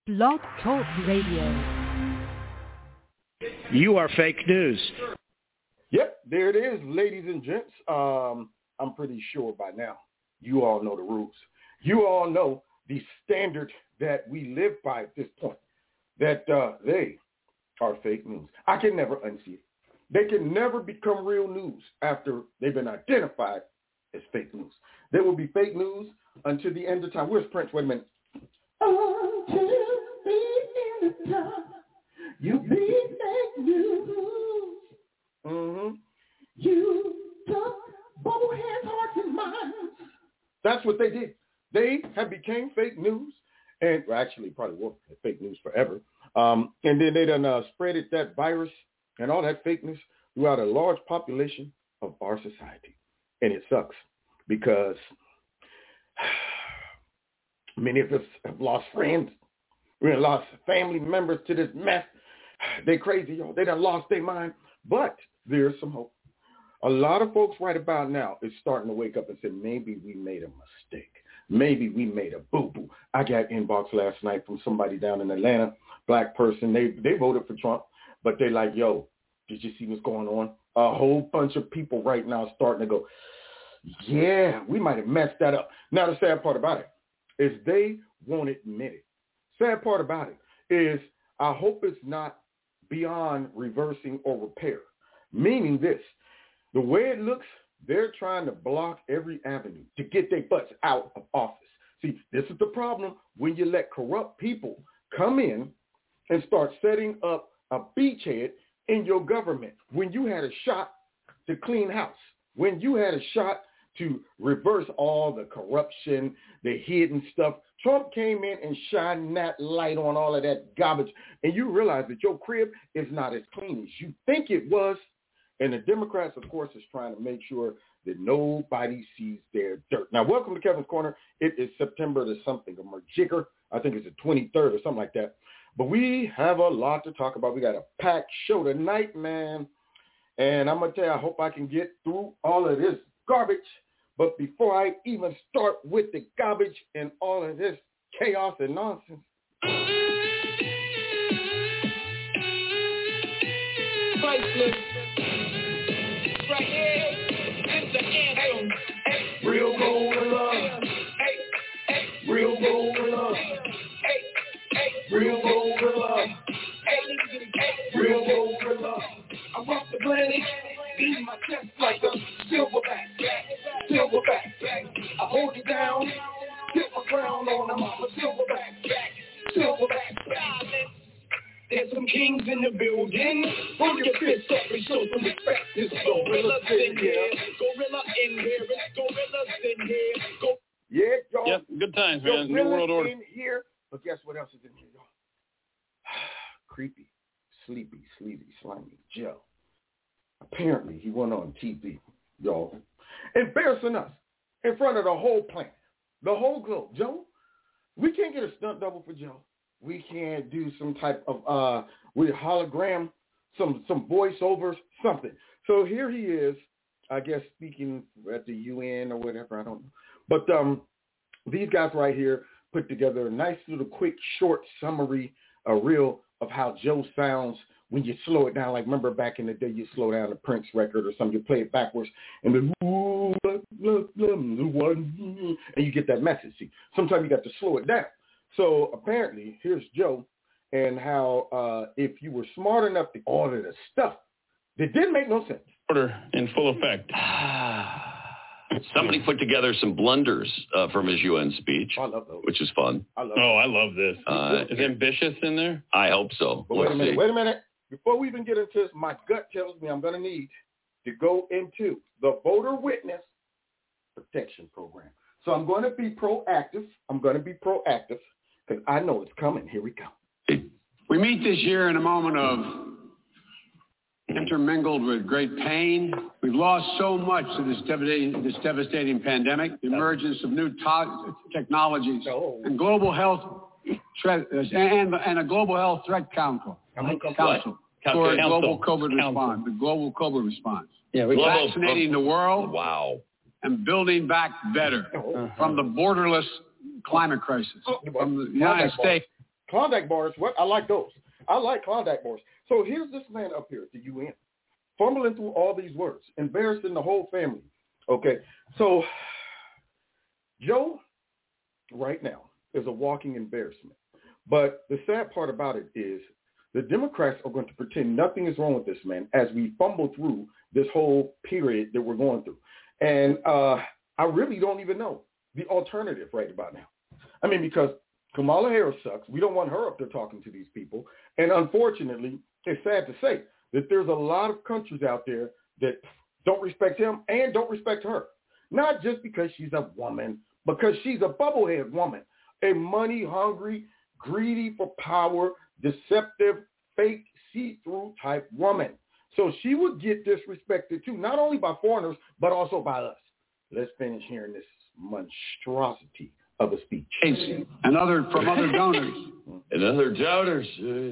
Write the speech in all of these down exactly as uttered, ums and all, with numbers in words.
Blog Talk Radio. You are fake news. Yep, there it is, ladies and gents. Um, I'm pretty sure by now you all know the rules. You all know the standard that we live by at this point, that uh, they are fake news. I can never unsee it. They can never become real news after they've been identified as fake news. They will be fake news until the end of time. Where's Prince? Wait a minute. Until the end of time, you'll be fake news. Mm-hmm. You took both hands, hearts, and minds. That's what they did. They have became fake news, and well, actually probably were fake news forever. Um, and then they done uh, spreaded that virus and all that fakeness throughout a large population of our society. And it sucks because many of us have lost friends. We have lost family members to this mess. They crazy, y'all. They done lost their mind. But there's some hope. A lot of folks right about now is starting to wake up and say, maybe we made a mistake. Maybe we made a boo-boo. I got inbox last night from somebody down in Atlanta, black person. They they voted for Trump, but they like, yo, did you see what's going on? A whole bunch of people right now starting to go, yeah, we might have messed that up. Now, the sad part about it is they won't admit it. Sad part about it is I hope it's not beyond reversing or repair, meaning this. The way it looks, they're trying to block every avenue to get their butts out of office. See, this is the problem when you let corrupt people come in and start setting up a beachhead in your government. When you had a shot to clean house, when you had a shot to reverse all the corruption, the hidden stuff, Trump came in and shined that light on all of that garbage, and you realize that your crib is not as clean as you think it was. And the Democrats, of course, is trying to make sure that nobody sees their dirt. Now, welcome to Kevin's Corner. It is September the something, a merjigger. I think it's the twenty-third or something like that. But we have a lot to talk about. We got a packed show tonight, man. And I'm going to tell you, I hope I can get through all of this garbage. But before I even start with the garbage and all of this chaos and nonsense. Priceless. Right here, it's the anthem. Hey, real gold love. Hey, hey, real gold love. Hey, hey, real gold love. Hey, hey, real gold love. I walk the planet, beat my chest like a silverback, silverback. I hold it down, get my crown on them. I'm a silverback, silverback. There's some kings in the building. Hold your fists up and show some respect. There's gorillas in here. Gorilla in here. It's gorillas in here. Go- yeah, y'all. Yep, good times, man. New world order. In here. But guess what else is in here, y'all? Creepy, sleepy, sleazy, slimy Joe. Apparently, he went on T V, y'all, embarrassing us in front of the whole planet, the whole globe. Joe, we can't get a stunt double for Joe. We can't do some type of, uh, with hologram, some some voiceovers, something. So here he is, I guess, speaking at the U N or whatever, I don't know. But um, these guys right here put together a nice little quick, short summary, a reel of how Joe sounds when you slow it down. Like, remember back in the day, you slow down a Prince record or something, you play it backwards, and then, and you get that message. See, sometimes you got to slow it down. So apparently, here's Joe and how uh, if you were smart enough to order the stuff that didn't make no sense. Order in full effect. Somebody put together some blunders uh, from his U N speech, I love those. which is fun. I love oh, those. I love this. Uh, is ambitious in there? I hope so. But Let's wait a minute, see. wait a minute. Before we even get into this, my gut tells me I'm going to need to go into the voter witness protection program. So I'm going to be proactive. I'm going to be proactive. Because I know it's coming. Here we go. We meet this year in a moment of intermingled with great pain. We've lost so much to this devastating, this devastating pandemic, the emergence of new to- technologies, oh. and global health threat, and, and a global health threat council. Council for a global COVID response. The global COVID response. Yeah, we global, vaccinating the world. Wow. And building back better uh-huh. from the borderless climate crisis from the United States. Klondike bars, what? I like those. I like Klondike bars. So here's this man up here at the U N, fumbling through all these words, embarrassing the whole family. Okay, so Joe right now is a walking embarrassment. But the sad part about it is the Democrats are going to pretend nothing is wrong with this man as we fumble through this whole period that we're going through. And uh, I really don't even know the alternative right about now. I mean, because Kamala Harris sucks. We don't want her up there talking to these people. And unfortunately, it's sad to say that there's a lot of countries out there that don't respect him and don't respect her. Not just because she's a woman, because she's a bubblehead woman, a money-hungry, greedy for power, deceptive, fake, see-through type woman. So she would get disrespected too, not only by foreigners, but also by us. Let's finish hearing this monstrosity of a speech. And other from other donors. And other donors.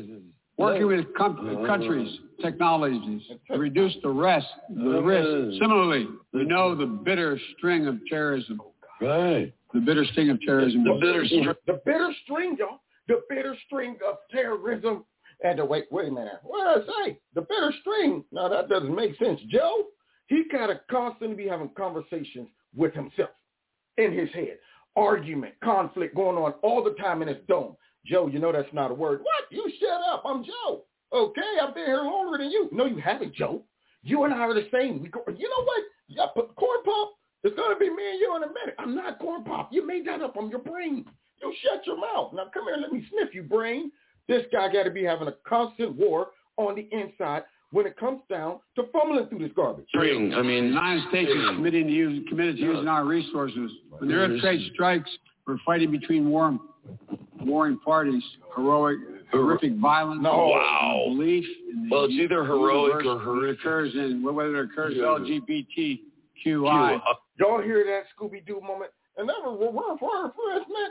Working with com- countries, technologies to reduce the rest, the risk. Similarly, we know the bitter string of terrorism. Right. The bitter sting of terrorism. The bitter string. The bitter string, y'all. The bitter string of terrorism. And the wait, wait a minute. What did I say? The bitter string. No, that doesn't make sense. Joe, he got to constantly be having conversations with himself in his head. Argument, conflict going on all the time in his dome. Joe, you know that's not a word. What? You shut up. I'm Joe. Okay, I've been here longer than you. No, you haven't, Joe. You and I are the same. We go, you know what? Yeah, but Corn Pop, it's going to be me and you in a minute. I'm not Corn Pop. You made that up on your brain. You shut your mouth. Now come here and let me sniff you, brain. This guy got to be having a constant war on the inside when it comes down to fumbling through this garbage. String. I mean, the United States is committed to, use, committed to using our resources. When there are trade strikes, we're fighting between war, warring parties, heroic, horrific violence. No. Wow. Belief. In the well, it's either heroic or horrific. Occurs in, whether it occurs L G B T Q I. Y'all hear that Scooby-Doo moment? And that was we're for for us, man.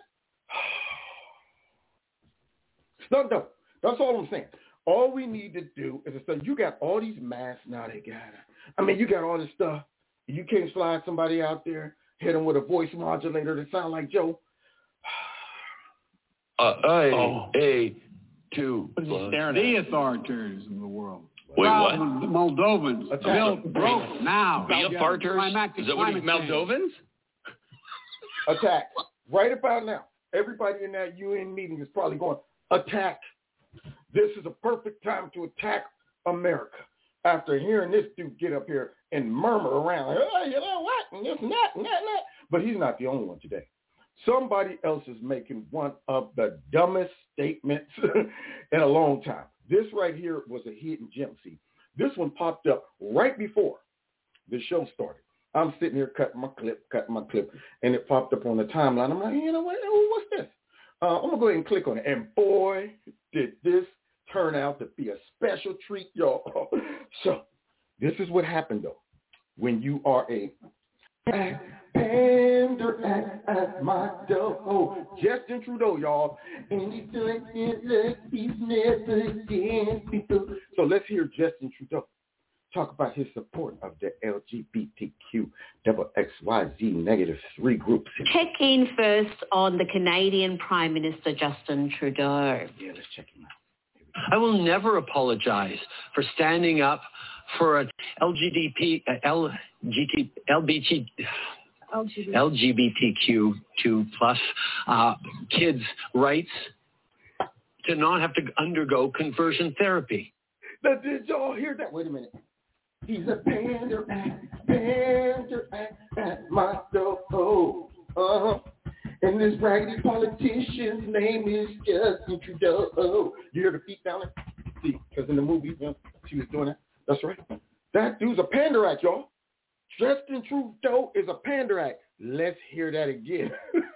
No, no. That's all I'm saying. All we need to do is to say, you got all these masks now. They got it. I mean, you got all this stuff. You can't slide somebody out there, hit them with a voice modulator that sound like Joe. Uh, a, oh. a, two. The authoritarians of the world. Wait, what? The Moldovans. Built broke now. The farters? Is that what he's Moldovans? Attack. Right about now. Everybody in that U N meeting is probably going, attack. This is a perfect time to attack America. After hearing this dude get up here and murmur around, like, oh, you know what, and this and that and that and that. But he's not the only one today. Somebody else is making one of the dumbest statements in a long time. This right here was a hidden gem. See, this one popped up right before the show started. I'm sitting here cutting my clip, cutting my clip, and it popped up on the timeline. I'm like, you know what? What's this? Uh, I'm going to go ahead and click on it. And boy, did this turn out to be a special treat, y'all. So this is what happened, though. When you are a pander at, at my door. Justin Trudeau, y'all. And he's doing it like he's never again. So let's hear Justin Trudeau talk about his support of the L G B T Q double X Y Z negative three groups. Check in first on the Canadian Prime Minister Justin Trudeau. Yeah, let's check him out. I will never apologize for standing up for a L G B T, uh, L G T, L B T, L G B T Q two plus uh, kids' rights to not have to undergo conversion therapy. Now, did y'all hear that? Wait a minute. He's a pander at, pander at, at my door. Uh-huh. And this raggedy politician's name is Justin Trudeau. You hear the feet down there? See, because in the movie, you know, she was doing that. That's right. That dude's a pander act, y'all. Justin Trudeau is a pander act. Let's hear that again.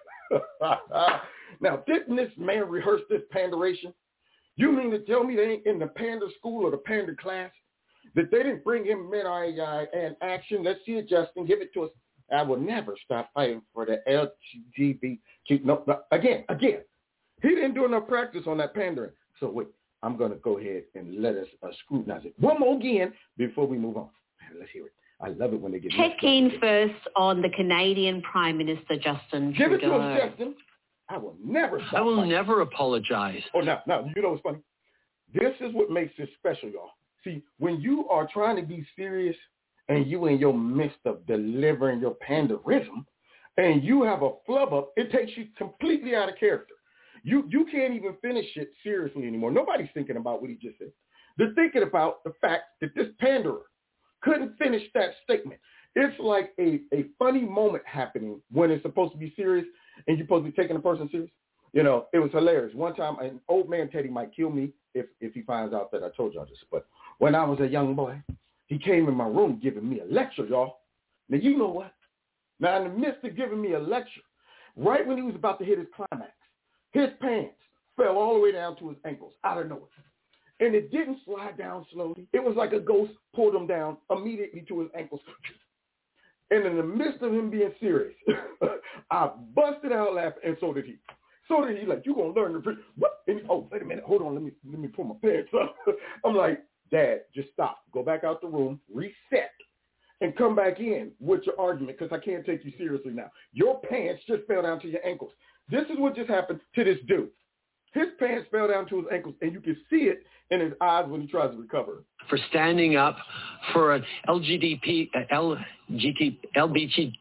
Now, didn't this man rehearse this panderation? You mean to tell me they ain't in the pander school or the pander class? That they didn't bring him men and action? Let's see it, Justin. Give it to us. I will never stop fighting for the L G B T. No, no, again, again. He didn't do enough practice on that pandering. So wait, I'm going to go ahead and let us uh, scrutinize it one more again before we move on. Let's hear it. I love it when they get Check in first on the Canadian Prime Minister Justin Give Trudeau. Give it to us, Justin. I will never stop I will fighting. never apologize. Oh, now, now, you know what's funny? This is what makes this special, y'all. See, when you are trying to be serious and you in your midst of delivering your panderism and you have a flub up, it takes you completely out of character. You you can't even finish it seriously anymore. Nobody's thinking about what he just said. They're thinking about the fact that this panderer couldn't finish that statement. It's like a, a funny moment happening when it's supposed to be serious and you're supposed to be taking the person serious. You know, it was hilarious. One time, an old man Teddy might kill me if, if he finds out that I told y'all this. But when I was a young boy, he came in my room giving me a lecture, y'all. Now, you know what? Now, in the midst of giving me a lecture, right when he was about to hit his climax, his pants fell all the way down to his ankles out of nowhere. And it didn't slide down slowly. It was like a ghost pulled him down immediately to his ankles. And in the midst of him being serious, I busted out laughing, and so did he. So did he. Like, you gonna learn to what? And he, oh, wait a minute, hold on, let me let me pull my pants up. I'm like, Dad, just stop. Go back out the room, reset, and come back in with your argument because I can't take you seriously now. Your pants just fell down to your ankles. This is what just happened to this dude. His pants fell down to his ankles, and you can see it in his eyes when he tries to recover. For standing up for an L G B T, L G T, L B T,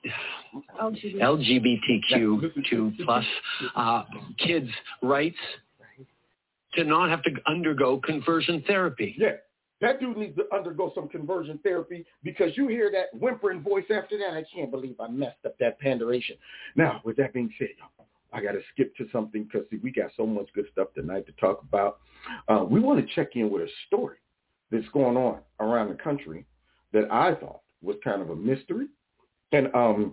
L G B T Q two plus uh, kids' rights to not have to undergo conversion therapy. Yeah, that dude needs to undergo some conversion therapy because you hear that whimpering voice after that. I can't believe I messed up that panderation. Now, with that being said, I got to skip to something because we got so much good stuff tonight to talk about. Uh, we want to check in with a story that's going on around the country that I thought was kind of a mystery. And, um,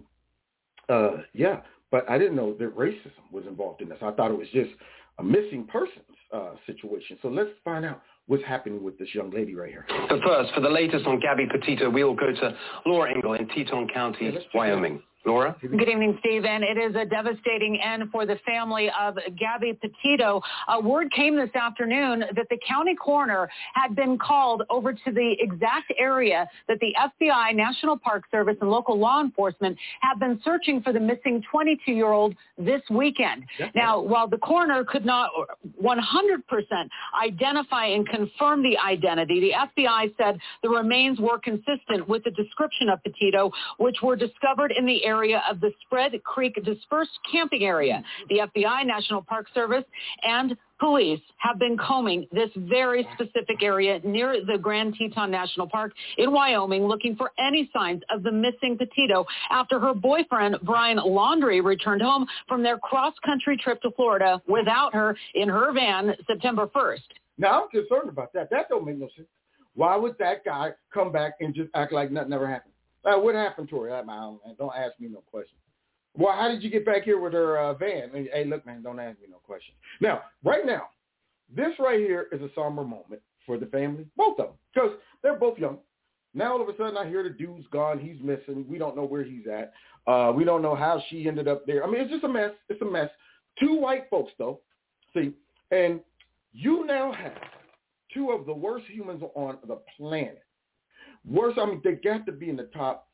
uh, yeah, but I didn't know that racism was involved in this. I thought it was just a missing persons uh, situation. So let's find out what's happening with this young lady right here. But first, for the latest on Gabby Petito, we will go to Laura Engel in Teton County, yeah, Wyoming. Laura? Good evening, Stephen. It is a devastating end for the family of Gabby Petito. Uh, word came this afternoon that the county coroner had been called over to the exact area that the F B I, National Park Service, and local law enforcement have been searching for the missing twenty-two-year-old this weekend. Yep. Now, while the coroner could not one hundred percent identify and confirm the identity, the F B I said the remains were consistent with the description of Petito, which were discovered in the area area of the Spread Creek dispersed camping area. The F B I, National Park Service, and police have been combing this very specific area near the Grand Teton National Park in Wyoming looking for any signs of the missing Petito after her boyfriend, Brian Laundrie, returned home from their cross-country trip to Florida without her in her van September first. Now, I'm concerned about that. That don't make no sense. Why would that guy come back and just act like nothing ever happened? Uh, what happened to her? I don't, don't ask me no questions. Well, how did you get back here with her uh, van? Hey, look, man, don't ask me no questions. Now, right now, this right here is a somber moment for the family, both of them, because they're both young. Now, all of a sudden, I hear the dude's gone. He's missing. We don't know where he's at. Uh, we don't know how she ended up there. I mean, it's just a mess. It's a mess. Two white folks, though, see, and you now have two of the worst humans on the planet. Worse, I mean, they got to be in the top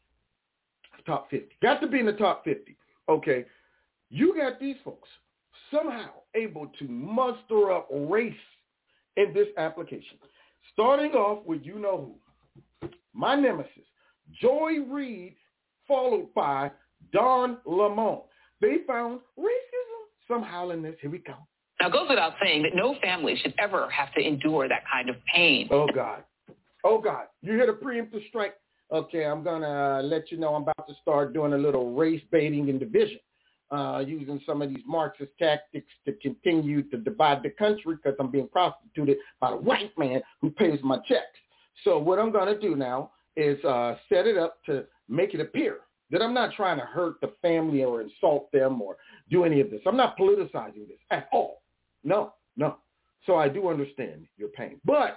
top fifty. Got to be in the top fifty. Okay. You got these folks somehow able to muster up race in this application. Starting off with you know who. My nemesis, Joy Reid, followed by Don Lemon. They found racism somehow in this. Here we go. Now, it goes without saying that no family should ever have to endure that kind of pain. Oh, God. Oh, God, you hear the preemptive strike? Okay, I'm going to let you know I'm about to start doing a little race baiting and division, uh, using some of these Marxist tactics to continue to divide the country because I'm being prostituted by the white man who pays my checks. So what I'm going to do now is uh, set it up to make it appear that I'm not trying to hurt the family or insult them or do any of this. I'm not politicizing this at all. No, no. So I do understand your pain. But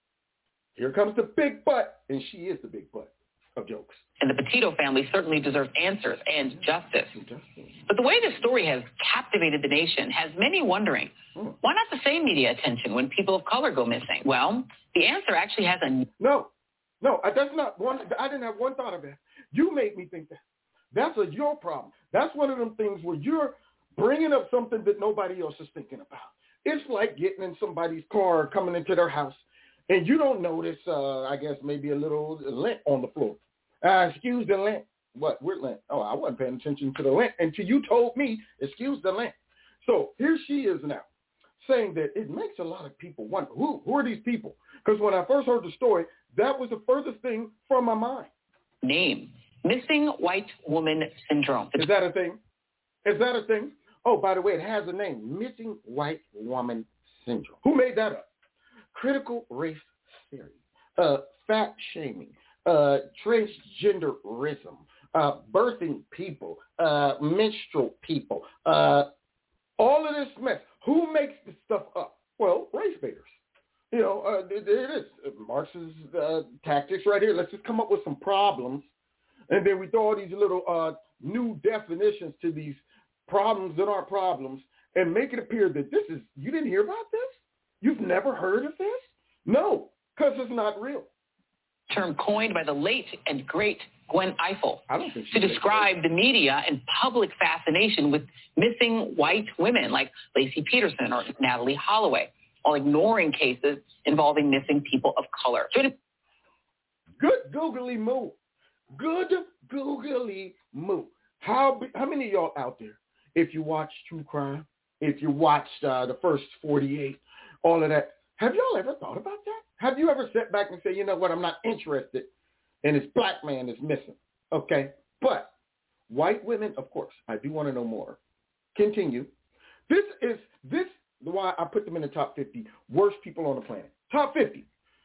here comes the big butt, and she is the big butt of jokes. And the Petito family certainly deserves answers and justice. But the way this story has captivated the nation has many wondering, hmm. why not the same media attention when people of color go missing? Well, the answer actually has a... No, no, that's not one. I didn't have one thought of that. You made me think that. That's a your problem. That's one of them things where you're bringing up something that nobody else is thinking about. It's like getting in somebody's car, coming into their house, and you don't notice, uh, I guess, maybe a little lint on the floor. Uh, excuse the lint. What? What lint? Oh, I wasn't paying attention to the lint until you told me, excuse the lint. So here she is now, saying that it makes a lot of people wonder, who, who are these people? Because when I first heard the story, that was the furthest thing from my mind. Name, Missing White Woman Syndrome. Is that a thing? Is that a thing? Oh, by the way, it has a name, Missing White Woman Syndrome. Who made that up? Critical race theory, uh, fat shaming, uh, transgenderism, uh, birthing people, uh, menstrual people, uh, all of this mess. Who makes this stuff up? Well, race baiters. You know, uh, there it is. Marx's uh, tactics right here. Let's just come up with some problems, and then we throw all these little uh, new definitions to these problems that aren't problems and make it appear that this is, you didn't hear about this? You've never heard of this? No, because it's not real. Term coined by the late and great Gwen Ifill I don't think to describe the media and public fascination with missing white women like Lacey Peterson or Natalie Holloway, while ignoring cases involving missing people of color. Good googly moo. Good googly moo. How how many of y'all out there, if you watch true crime, if you watched uh, the first forty-eight, all of that, have y'all ever thought about that? Have you ever sat back and say, you know what, I'm not interested in this black man that's missing, okay? But white women, of course, I do want to know more. Continue. This is this why I put them in the top fifty worst people on the planet. Top fifty.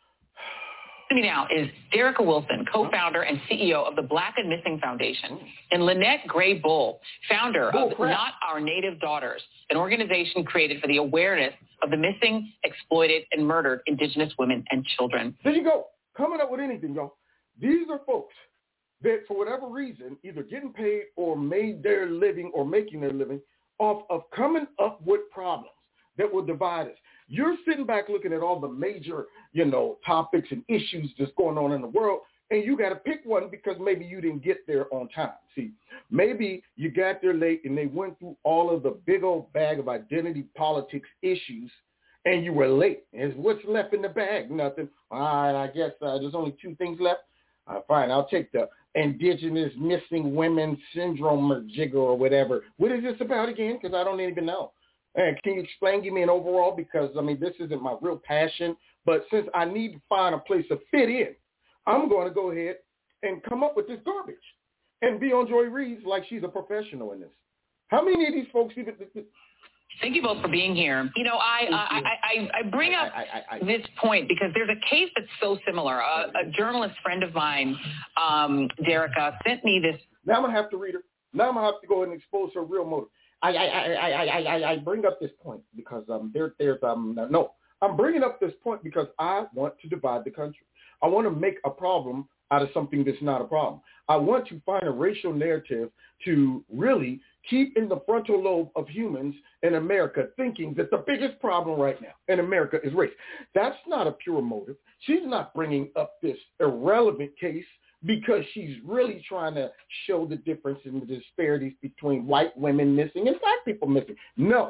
Joining me now is Derica Wilson, co-founder and C E O of the Black and Missing Foundation, and Lynette Gray Bull, founder Bull of crap. Not Our Native Daughters, an organization created for the awareness of the missing, exploited, and murdered Indigenous women and children. There you go. Coming up with anything, y'all. These are folks that, for whatever reason, either getting paid or made their living or making their living off of coming up with problems that will divide us. You're sitting back looking at all the major, you know, topics and issues that's going on in the world, and you got to pick one because maybe you didn't get there on time. See, maybe you got there late and they went through all of the big old bag of identity politics issues, and you were late. And what's left in the bag? Nothing. All right, I guess uh, there's only two things left. Uh, fine, I'll take the Indigenous Missing Women Syndrome or jigger or whatever. What is this about again? Because I don't even know. And can you explain, give me an overall? Because, I mean, this isn't my real passion. But since I need to find a place to fit in, I'm going to go ahead and come up with this garbage and be on Joy Reid's like she's a professional in this. How many of these folks even... Thank you both for being here. You know, I I, I, I bring up I, I, I, this point because there's a case that's so similar. A, a journalist friend of mine, um, Derica, sent me this. Now I'm going to have to read her. Now I'm going to have to go and expose her real motive. I I, I, I, I, I bring up this point because um there there's um no I'm bringing up this point because I want to divide the country. I want to make a problem out of something that's not a problem. I want to find a racial narrative to really keep in the frontal lobe of humans in America thinking that the biggest problem right now in America is race. That's not a pure motive. She's not bringing up this irrelevant case because she's really trying to show the difference in the disparities between white women missing and black people missing. No.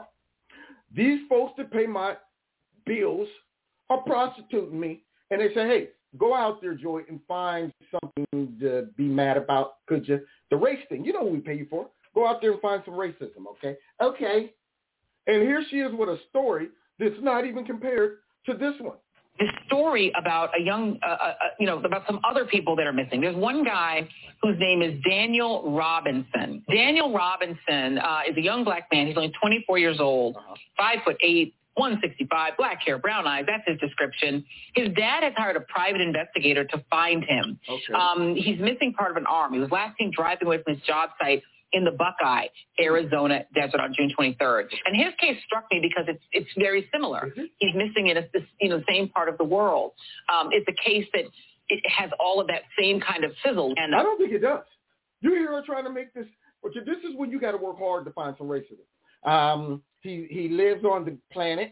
These folks that pay my bills are prostituting me, and they say, hey, go out there, Joy, and find something to be mad about, could you? The race thing, you know what we pay you for. Go out there and find some racism, okay? Okay. And here she is with a story that's not even compared to this one. This story about a young, uh, uh, you know, about some other people that are missing. There's one guy whose name is Daniel Robinson. Daniel Robinson uh, is a young black man. He's only twenty-four years old, uh-huh. five foot eight, one sixty-five, black hair, brown eyes. That's his description. His dad has hired a private investigator to find him. Okay. Um, he's missing part of an arm. He was last seen driving away from his job site in the Buckeye, Arizona desert on June twenty-third. And his case struck me because it's it's very similar. Mm-hmm. He's missing in a you know same part of the world. Um, it's a case that it has all of that same kind of sizzle. And I don't think it does. You hear her trying to make this, but this is when you got to work hard to find some racism. Um, he he lives on the planet,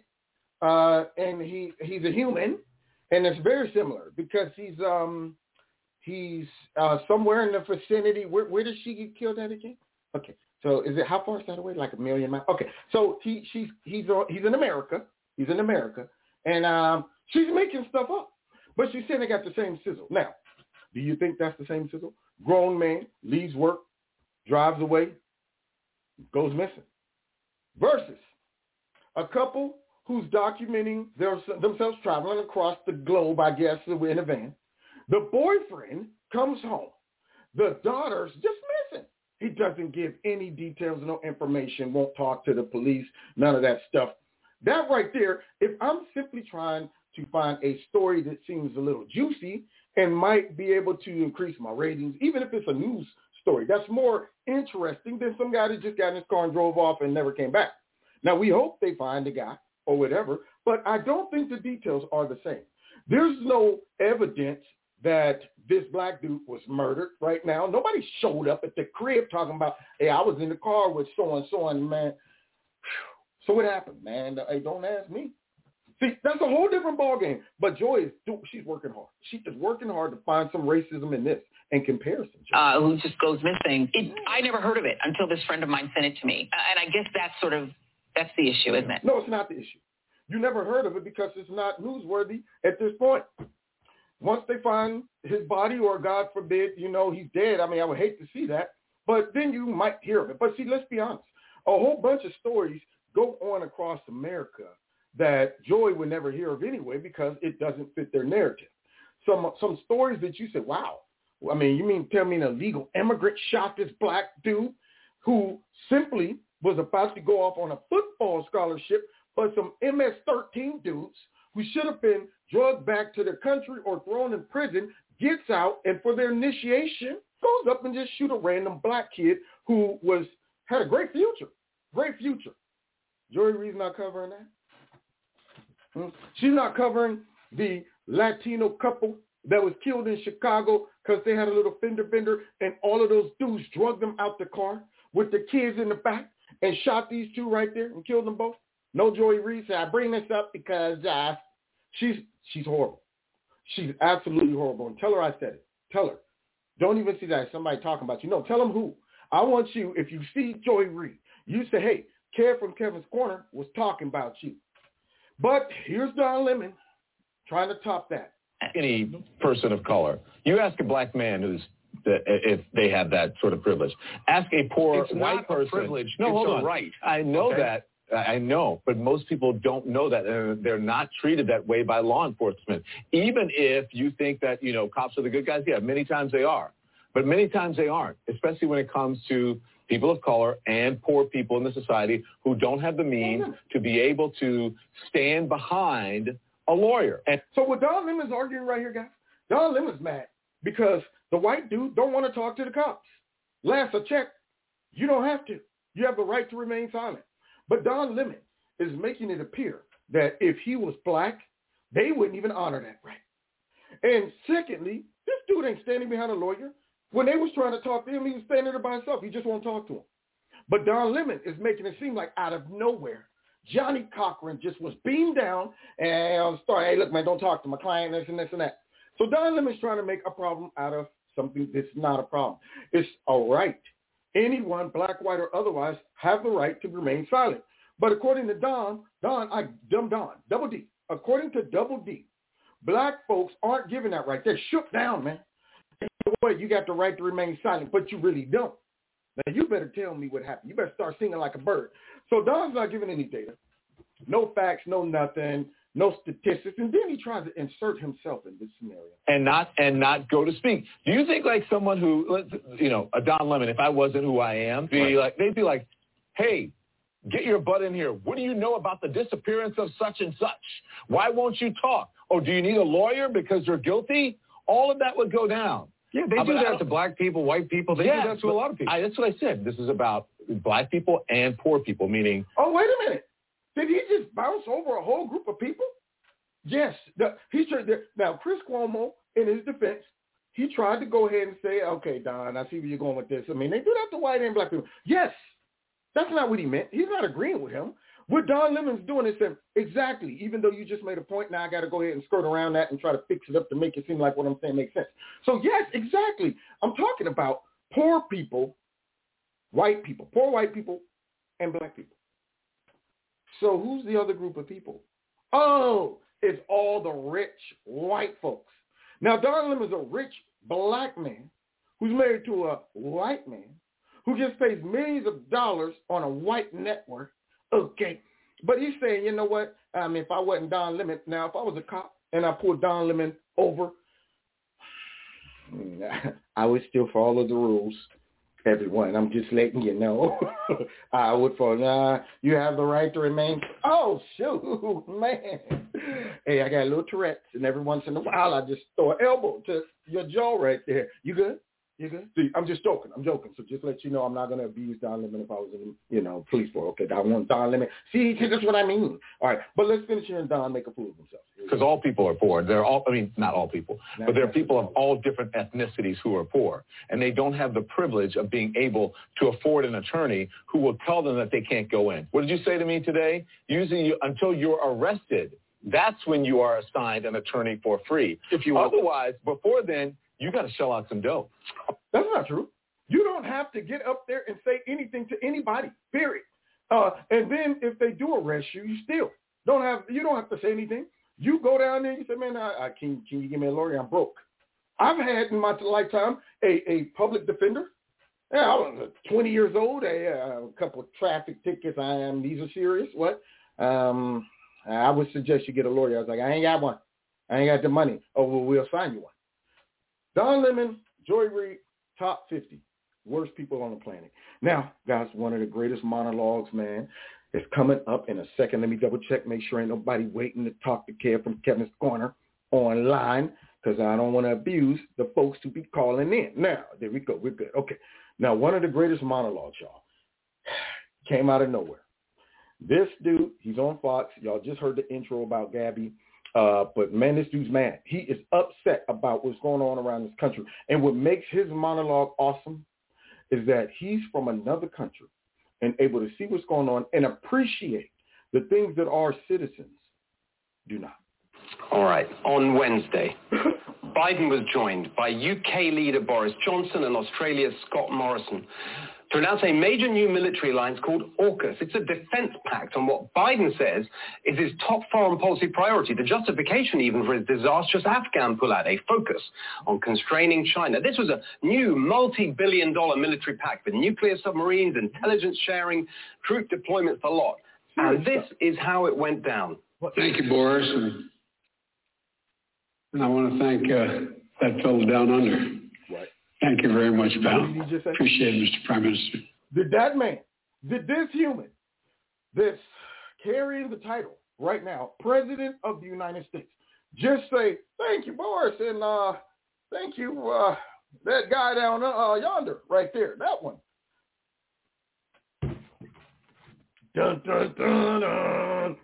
uh, and he he's a human, and it's very similar because he's um he's uh, somewhere in the vicinity. Where where did she get killed at again? Okay, So is it, how far is that away? Like a million miles? Okay. So he, she's, he's, he's in America. He's in America. And um, she's making stuff up. But she's saying they got the same sizzle. Now, do you think that's the same sizzle? Grown man leaves work, drives away, goes missing. Versus a couple who's documenting their, themselves traveling across the globe, I guess, in a van. The boyfriend comes home. The daughter's just missing. He doesn't give any details, no information, won't talk to the police, none of that stuff. That right there, if I'm simply trying to find a story that seems a little juicy and might be able to increase my ratings, even if it's a news story, that's more interesting than some guy that just got in his car and drove off and never came back. Now, we hope they find the guy or whatever, but I don't think the details are the same. There's no evidence that this black dude was murdered right now. Nobody showed up at the crib talking about, hey, I was in the car with so-and-so, and man, so what happened, man? Hey, don't ask me. See, that's a whole different ballgame. But Joy, is she's working hard. She is working hard to find some racism in this and comparison. Uh, who just goes missing. It, I never heard of it until this friend of mine sent it to me. Uh, and I guess that's sort of, that's the issue, isn't it? No, it's not the issue. You never heard of it because it's not newsworthy at this point. Once they find his body, or God forbid, you know, he's dead, I mean, I would hate to see that, but then you might hear of it. But see, let's be honest. A whole bunch of stories go on across America that Joy would never hear of anyway because it doesn't fit their narrative. Some some stories that you say, wow, I mean, you mean tell me an illegal immigrant shot this black dude who simply was about to go off on a football scholarship, but some M S thirteen dudes who should have been drugged back to their country or thrown in prison gets out and for their initiation goes up and just shoot a random black kid who was had a great future, great future. Joy Reid's not covering that. Hmm? She's not covering the Latino couple that was killed in Chicago because they had a little fender bender and all of those dudes drugged them out the car with the kids in the back and shot these two right there and killed them both. No, Joy Reid said, I bring this up because uh, she's she's horrible. She's absolutely horrible. And tell her I said it. Tell her. Don't even see that somebody talking about you. No, tell them who. I want you, if you see Joy Reid, you say, hey, Kev from Kevin's Corner was talking about you. But here's Don Lemon trying to top that. Any person of color, you ask a black man who's if they have that sort of privilege. Ask a poor it's white not person. A privilege. No, it's hold a on. right. I know okay? that. I know, but most people don't know that. They're, they're not treated that way by law enforcement. Even if you think that, you know, cops are the good guys, yeah, many times they are. But many times they aren't, especially when it comes to people of color and poor people in the society who don't have the means to be able to stand behind a lawyer. And so what Don Lemon's arguing right here, guys, Don Lemon's mad because the white dude don't want to talk to the cops. Last I checked, you don't have to. You have the right to remain silent. But Don Lemon is making it appear that if he was black, they wouldn't even honor that right. And secondly, this dude ain't standing behind a lawyer. When they was trying to talk to him, he was standing there by himself. He just won't talk to him. But Don Lemon is making it seem like out of nowhere, Johnny Cochran just was beamed down and started, hey, look, man, don't talk to my client, this and this and that. So Don Lemon's trying to make a problem out of something that's not a problem. It's a right. Anyone, black, white, or otherwise, have the right to remain silent. But according to Don, Don, I dumb Don, Double D, according to Double D, black folks aren't given that right. They're shook down, man. What, you got the right to remain silent, but you really don't. Now, you better tell me what happened. You better start singing like a bird. So Don's not giving any data, no facts, no nothing, no statistics, and then he tries to insert himself in this scenario. And not and not go to speak. Do you think like someone who, you know, a Don Lemon, if I wasn't who I am, be like they'd be like, hey, get your butt in here. What do you know about the disappearance of such and such? Why won't you talk? Oh, do you need a lawyer because they're guilty? All of that would go down. Yeah, they uh, do that to black people, white people. They yeah, do that to a lot of people. I, that's what I said. This is about black people and poor people, meaning. Oh, wait a minute. Did he just bounce over a whole group of people? Yes. The, he tried to, now, Chris Cuomo, in his defense, he tried to go ahead and say, okay, Don, I see where you're going with this. I mean, they do that to white and black people. Yes. That's not what he meant. He's not agreeing with him. What Don Lemon's doing is saying, exactly, even though you just made a point, now I got to go ahead and skirt around that and try to fix it up to make it seem like what I'm saying makes sense. So, yes, exactly. I'm talking about poor people white people, poor white people, and black people. So who's the other group of people? Oh, it's all the rich white folks. Now, Don Lemon is a rich black man who's married to a white man who just pays millions of dollars on a white network. Okay. But he's saying, you know what? I mean, if I wasn't Don Lemon, now if I was a cop and I pulled Don Lemon over, I would still follow the rules. Everyone, I'm just letting you know. I would follow. Nah, you have the right to remain. Oh, shoot, man. Hey, I got a little Tourette's, and every once in a while, I just throw an elbow to your jaw right there. You good? You good? See, I'm just joking. I'm joking. So just let you know I'm not going to abuse Don Lemon if I was in, you know, police force. Okay, I want Don Lemon. See, see, that's what I mean. All right, but let's finish here and Don make a fool of himself. Because all people are poor. They're all, I mean, not all people, but there are people of all different ethnicities who are poor. And they don't have the privilege of being able to afford an attorney who will tell them that they can't go in. What did you say to me today? Usually you, until you're arrested, that's when you are assigned an attorney for free. If you Otherwise, want. before then, you got to shell out some dough. That's not true. You don't have to get up there and say anything to anybody, period. Uh, and then if they do arrest you, you still don't have, you don't have to say anything. You go down there and you say, man, I, I, can, can you give me a lawyer? I'm broke. I've had in my lifetime a, a public defender. Yeah, I was twenty years old, a, a couple of traffic tickets. I am, these are serious. What? Um, I would suggest you get a lawyer. I was like, I ain't got one. I ain't got the money. Oh, well, we'll sign you one. Don Lemon, Joy Reid, top fifty worst people on the planet. Now, guys, one of the greatest monologues, man, is coming up in a second. Let me double check, make sure ain't nobody waiting to talk to Kev from Kevin's Corner online, because I don't want to abuse the folks who be calling in. Now, there we go. We're good. Okay. Now, one of the greatest monologues, y'all, came out of nowhere. This dude, he's on Fox. Y'all just heard the intro about Gabby. Uh, but, man, this dude's mad. He is upset about what's going on around this country. And what makes his monologue awesome is that he's from another country and able to see what's going on and appreciate the things that our citizens do not. All right. On Wednesday, Biden was joined by U K leader Boris Johnson and Australia's Scott Morrison to announce a major new military alliance called AUKUS. It's a defense pact on what Biden says is his top foreign policy priority, the justification even for his disastrous Afghan pullout, a focus on constraining China. This was a new multi-billion dollar military pact with nuclear submarines, intelligence sharing, troop deployments, a lot. And this is how it went down. Thank you, Boris. And, and I want to thank uh, that fellow down under. Right. Thank you very much, pal. Appreciate it, Mister Prime Minister. Did that man, did this human, this carrying the title right now, President of the United States, just say, thank you, Boris, and uh, thank you, uh, that guy down uh, yonder, right there, that one. Dun, dun, dun, dun.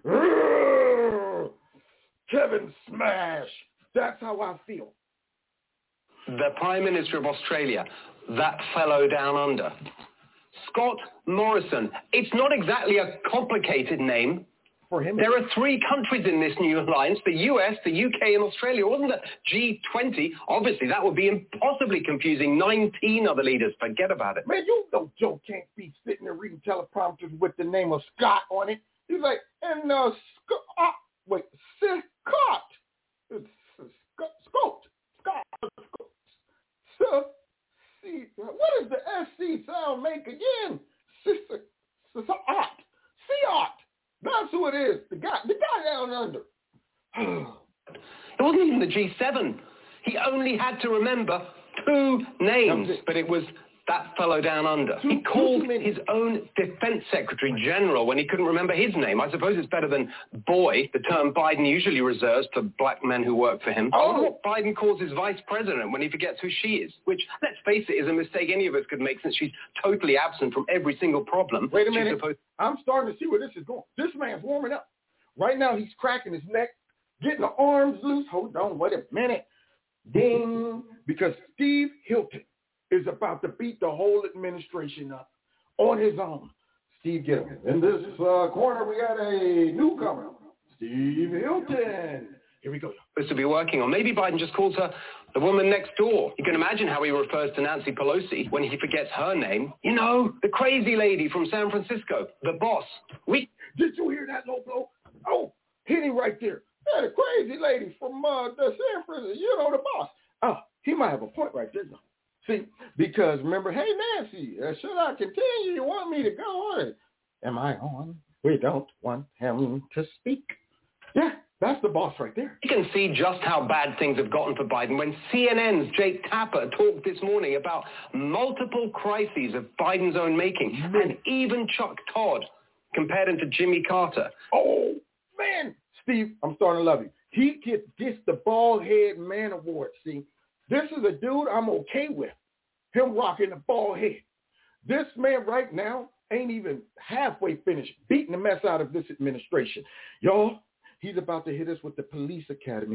Kevin Smash. That's how I feel. The Prime Minister of Australia, that fellow down under. Scott Morrison. It's not exactly a complicated name. For him. There are three countries in this new alliance, the U S, the U K, and Australia. It wasn't a G twenty. Obviously, that would be impossibly confusing. nineteen other leaders. Forget about it. Man, you know Joe can't be sitting there reading teleprompters with the name of Scott on it. He's like, and uh, Scott, uh, wait, Scott. It's Scott, Scott, Scott, So, see, what does the S C sound make again? Sister, Siot, Siot. That's who it is. The guy, the guy down under. It wasn't even the G seven. He only had to remember two names, but it was that fellow down under. He called his own defense secretary general when he couldn't remember his name. I suppose it's better than boy, the term Biden usually reserves for black men who work for him. Oh, what Biden calls his vice president when he forgets who she is, which, let's face it, is a mistake any of us could make since she's totally absent from every single problem. Wait a minute. Supposed- I'm starting to see where this is going. This man's warming up. Right now, he's cracking his neck, getting the arms loose. Hold on, wait a minute. Ding. Because Steve Hilton is about to beat the whole administration up on his own. Steve, get him. In this uh, corner, we got a newcomer, Steve Hilton. Here we go. Supposed to be working on. Maybe Biden just calls her The woman next door. You can imagine how he refers to Nancy Pelosi when he forgets her name. You know, the crazy lady from San Francisco, the boss. We Did you hear that, low blow? Oh, hit him right there. Yeah, the crazy lady from uh, the San Francisco, you know, the boss. Oh, he might have a point right there, though. See, because remember, hey, Nancy, uh, should I continue? You want me to go on? Am I on? We don't want him to speak. Yeah, that's the boss right there. You can see just how bad things have gotten for Biden when C N N's Jake Tapper talked this morning about multiple crises of Biden's own making, mm-hmm. and even Chuck Todd compared him to Jimmy Carter. Oh, man. Steve, I'm starting to love you. He gets, gets the bald head man award, see. This is a dude I'm okay with, him rocking the bald head. This man right now ain't even halfway finished beating the mess out of this administration. Y'all, he's about to hit us with the police academy.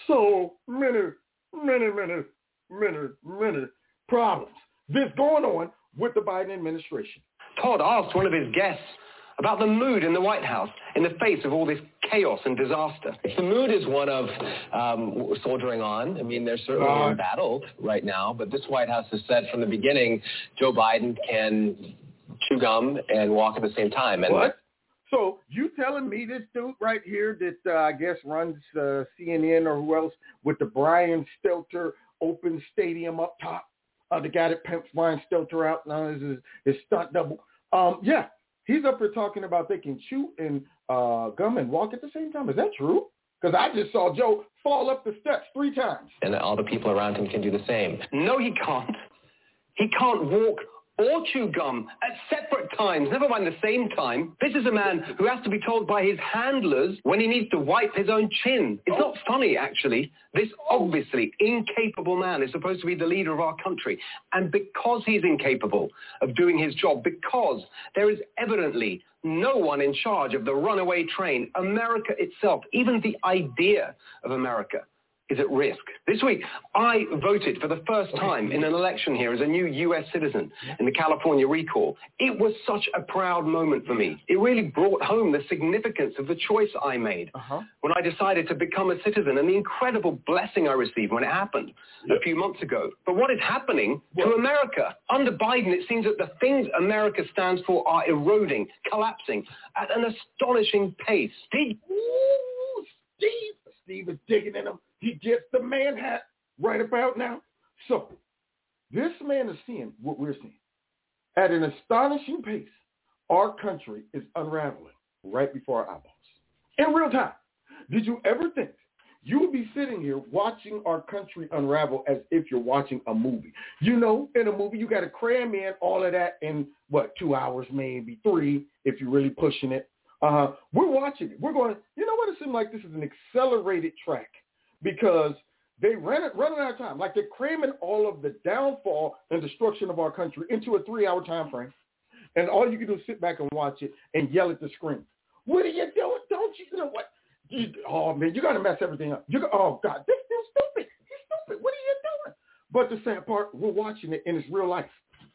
So many, many, many, many, many problems. This going on with the Biden administration. Todd asked one of his guests about the mood in the White House in the face of all this chaos and disaster. The mood is one of um, soldiering on. I mean, they're certainly uh, embattled right now, but this White House has said from the beginning Joe Biden can chew gum and walk at the same time. And what? So you telling me this dude right here that uh, I guess runs uh, C N N or who else with the Brian Stelter Open Stadium up top, uh, the guy that pimps Brian Stelter out now is his, his stunt double. Um, yeah. He's up here talking about they can chew and uh, gum and walk at the same time. Is that true? Because I just saw Joe fall up the steps three times. And all the people around him can do the same. No, he can't. He can't walk or chew gum at separate times, never mind the same time. This is a man who has to be told by his handlers when he needs to wipe his own chin. It's not funny, actually. This obviously incapable man is supposed to be the leader of our country. And because he's incapable of doing his job, because there is evidently no one in charge of the runaway train, America itself, even the idea of America, is at risk. This week, I voted for the first time in an election here as a new U S citizen in the California recall. It was such a proud moment for me. It really brought home the significance of the choice I made uh-huh. when I decided to become a citizen and the incredible blessing I received when it happened yeah. a few months ago. But what is happening what? to America? Under Biden, it seems that the things America stands for are eroding, collapsing at an astonishing pace. Steve, Ooh, Steve, Steve is digging in him. He gets the man hat right about now. So this man is seeing what we're seeing. At an astonishing pace, our country is unraveling right before our eyeballs. In real time. Did you ever think you would be sitting here watching our country unravel as if you're watching a movie? You know, in a movie, you got to cram in all of that in, what, two hours, maybe three, if you're really pushing it. Uh, we're watching it. We're going, you know what? It seems like this is an accelerated track. Because they ran it, running out of time. Like they're cramming all of the downfall and destruction of our country into a three-hour time frame. And all you can do is sit back and watch it and yell at the screen. What are you doing? Don't you, you know what? You, oh, man, you're going to mess everything up. You go, oh, God, this is stupid. He's stupid. What are you doing? But the sad part, we're watching it in its real life.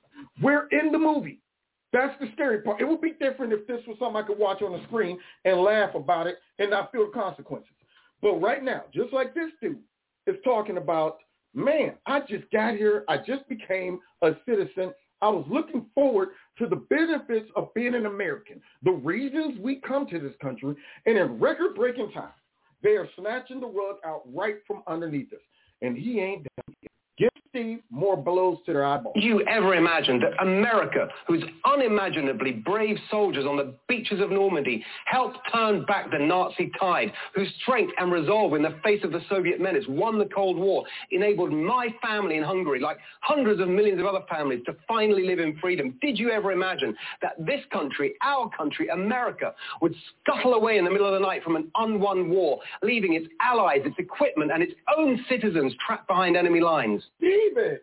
We're in the movie. That's the scary part. It would be different if this was something I could watch on the screen and laugh about it and not feel the consequences. But right now, just like this dude is talking about, man, I just got here. I just became a citizen. I was looking forward to the benefits of being an American, the reasons we come to this country, and in record-breaking time, they are snatching the rug out right from underneath us. And he ain't done yet. Give Steve more blows to their eyeballs. Do you ever imagine that America, whose unimaginably brave soldiers on the beaches of Normandy helped turn back the Nazi tide, whose strength and resolve in the face of the Soviet menace won the Cold War, enabled my family in Hungary, like hundreds of millions of other families, to finally live in freedom? Did you ever imagine that this country, our country, America, would scuttle away in the middle of the night from an unwon war, leaving its allies, its equipment, and its own citizens trapped behind enemy lines? Steven,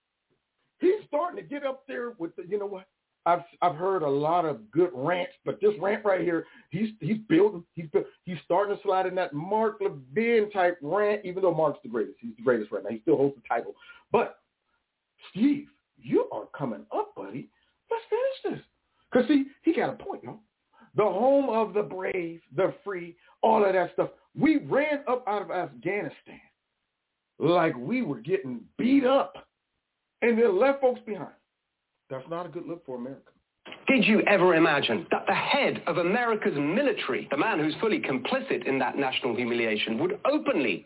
he's starting to get up there with the, you know what? I've I've heard a lot of good rants, but this rant right here, he's he's building, he's he's starting to slide in that Mark Levin type rant, even though Mark's the greatest. He's the greatest right now. He still holds the title. But Steve, you are coming up, buddy. Let's finish this. Because see, he got a point, yo. The home of the brave, the free, all of that stuff. We ran up out of Afghanistan. like we were getting beat up and then left folks behind. That's not a good look for America. Did you ever imagine that the head of America's military, the man who's fully complicit in that national humiliation, would openly,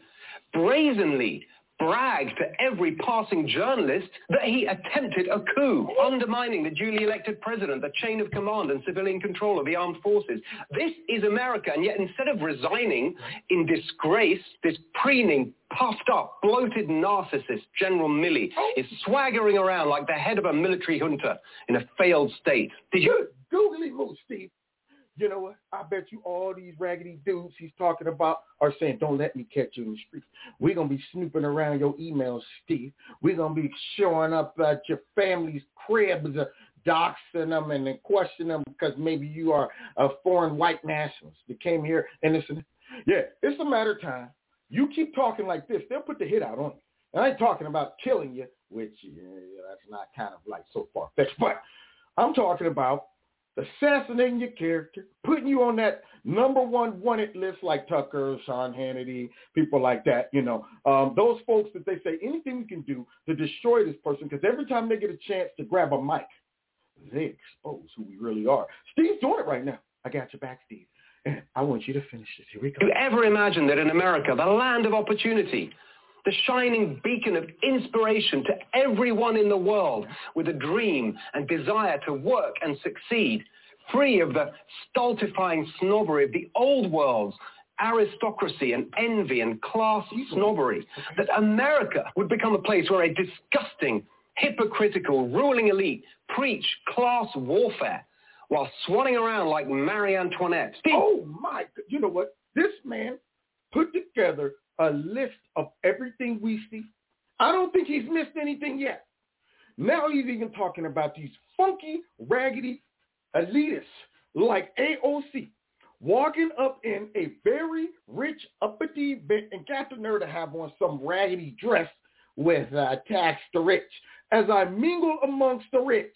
brazenly brag to every passing journalist that he attempted a coup, undermining the duly elected president, the chain of command and civilian control of the armed forces? This is America, and yet instead of resigning in disgrace, this preening, puffed up, bloated narcissist, General Milley, is swaggering around like the head of a military junta in a failed state. Did you... Googly moose, Steve. You know what? I bet you all these raggedy dudes he's talking about are saying, don't let me catch you in the streets. We're going to be snooping around your emails, Steve. We're going to be showing up at your family's cribs, uh, doxing them and then questioning them because maybe you are a foreign white nationalist that came here and this and that. Yeah, it's a matter of time. You keep talking like this, they'll put the hit out on you. And I ain't talking about killing you, which yeah, that's not kind of like so far-fetched, but I'm talking about assassinating your character, putting you on that number one wanted list like Tucker, Sean Hannity, people like that, you know. Um, those folks that they say anything we can do to destroy this person, because every time they get a chance to grab a mic, they expose who we really are. Steve's doing it right now. I got your back, Steve. And I want you to finish this. Here we go. Do you ever imagine that in America, the land of opportunity, the shining beacon of inspiration to everyone in the world with a dream and desire to work and succeed, free of the stultifying snobbery of the old world's aristocracy and envy and class snobbery, that America would become a place where a disgusting, hypocritical, ruling elite preach class warfare while swanning around like Marie Antoinette. Oh, my, you know what? This man put together a list of everything we see. I don't think he's missed anything yet. Now he's even talking about these funky, raggedy elitists like A O C walking up in a very rich, uppity event and got the nerve to have on some raggedy dress with uh, tax the rich. As I mingle amongst the rich,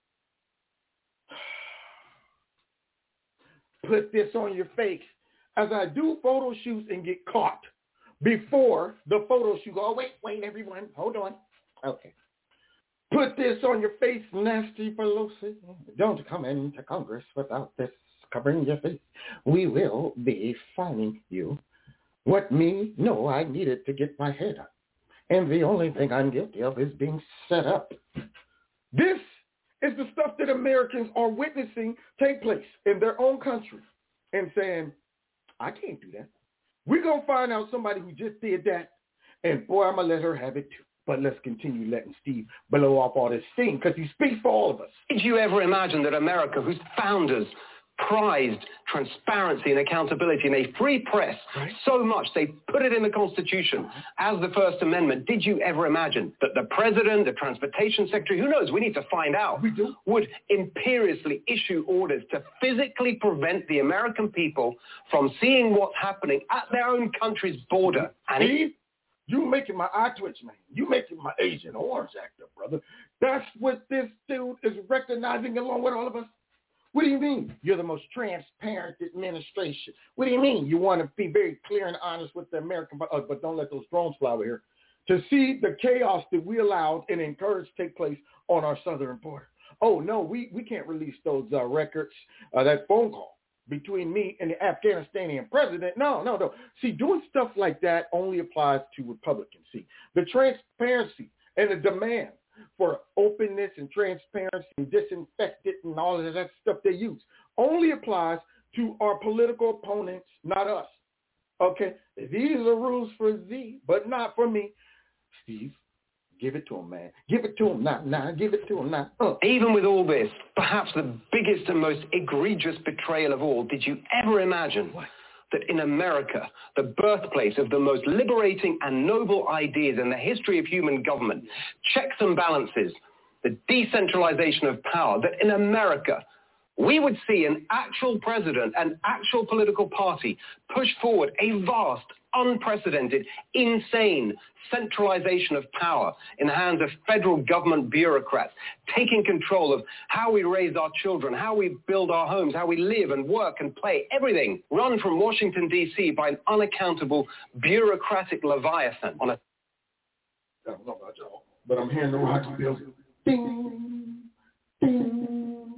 put this on your face. As I do photo shoots and get caught before the photo shoot. Oh, wait, wait, everyone. Hold on. Okay. Put this on your face, Nancy Pelosi. Don't come into Congress without this covering your face. We will be fining you. What me? No, I needed to get my head up. And the only thing I'm guilty of is being set up. This is the stuff that Americans are witnessing take place in their own country and saying, I can't do that. We're going to find out somebody who just did that, and boy, I'm going to let her have it too. But let's continue letting Steve blow off all this steam because he speaks for all of us. Did you ever imagine that America, whose founders prized transparency and accountability and a free press right. so much they put it in the Constitution as the First Amendment, did you ever imagine that the President, the Transportation Secretary, who knows, we need to find out, we do. would imperiously issue orders to physically prevent the American people from seeing what's happening at their own country's border? Steve, and you making my eye twitch, man. You making my Agent Orange actor, brother. That's what this dude is recognizing along with all of us. What do you mean? You're the most transparent administration. What do you mean? You want to be very clear and honest with the American, but, uh, but don't let those drones fly over here. To see the chaos that we allowed and encouraged take place on our southern border. Oh, no, we, we can't release those uh, records, uh, that phone call between me and the Afghanistani president. No, no, no. See, doing stuff like that only applies to Republicans. See, the transparency and the demand for openness and transparency and disinfectant and all of that stuff they use only applies to our political opponents, not us. Okay? These are rules for thee, but not for me. Steve, give it to him, man. Give it to him now. Now, give it to him now. Uh. Even with all this, perhaps the biggest and most egregious betrayal of all, did you ever imagine what? that in America, the birthplace of the most liberating and noble ideas in the history of human government, checks and balances, the decentralization of power, that in America, we would see an actual president, an actual political party push forward a vast, unprecedented, insane centralization of power in the hands of federal government bureaucrats, taking control of how we raise our children, how we build our homes, how we live and work and play, everything run from Washington, D C by an unaccountable bureaucratic leviathan on a I don't know about y'all, but I'm hearing the Rocky Bills. Ding, ding.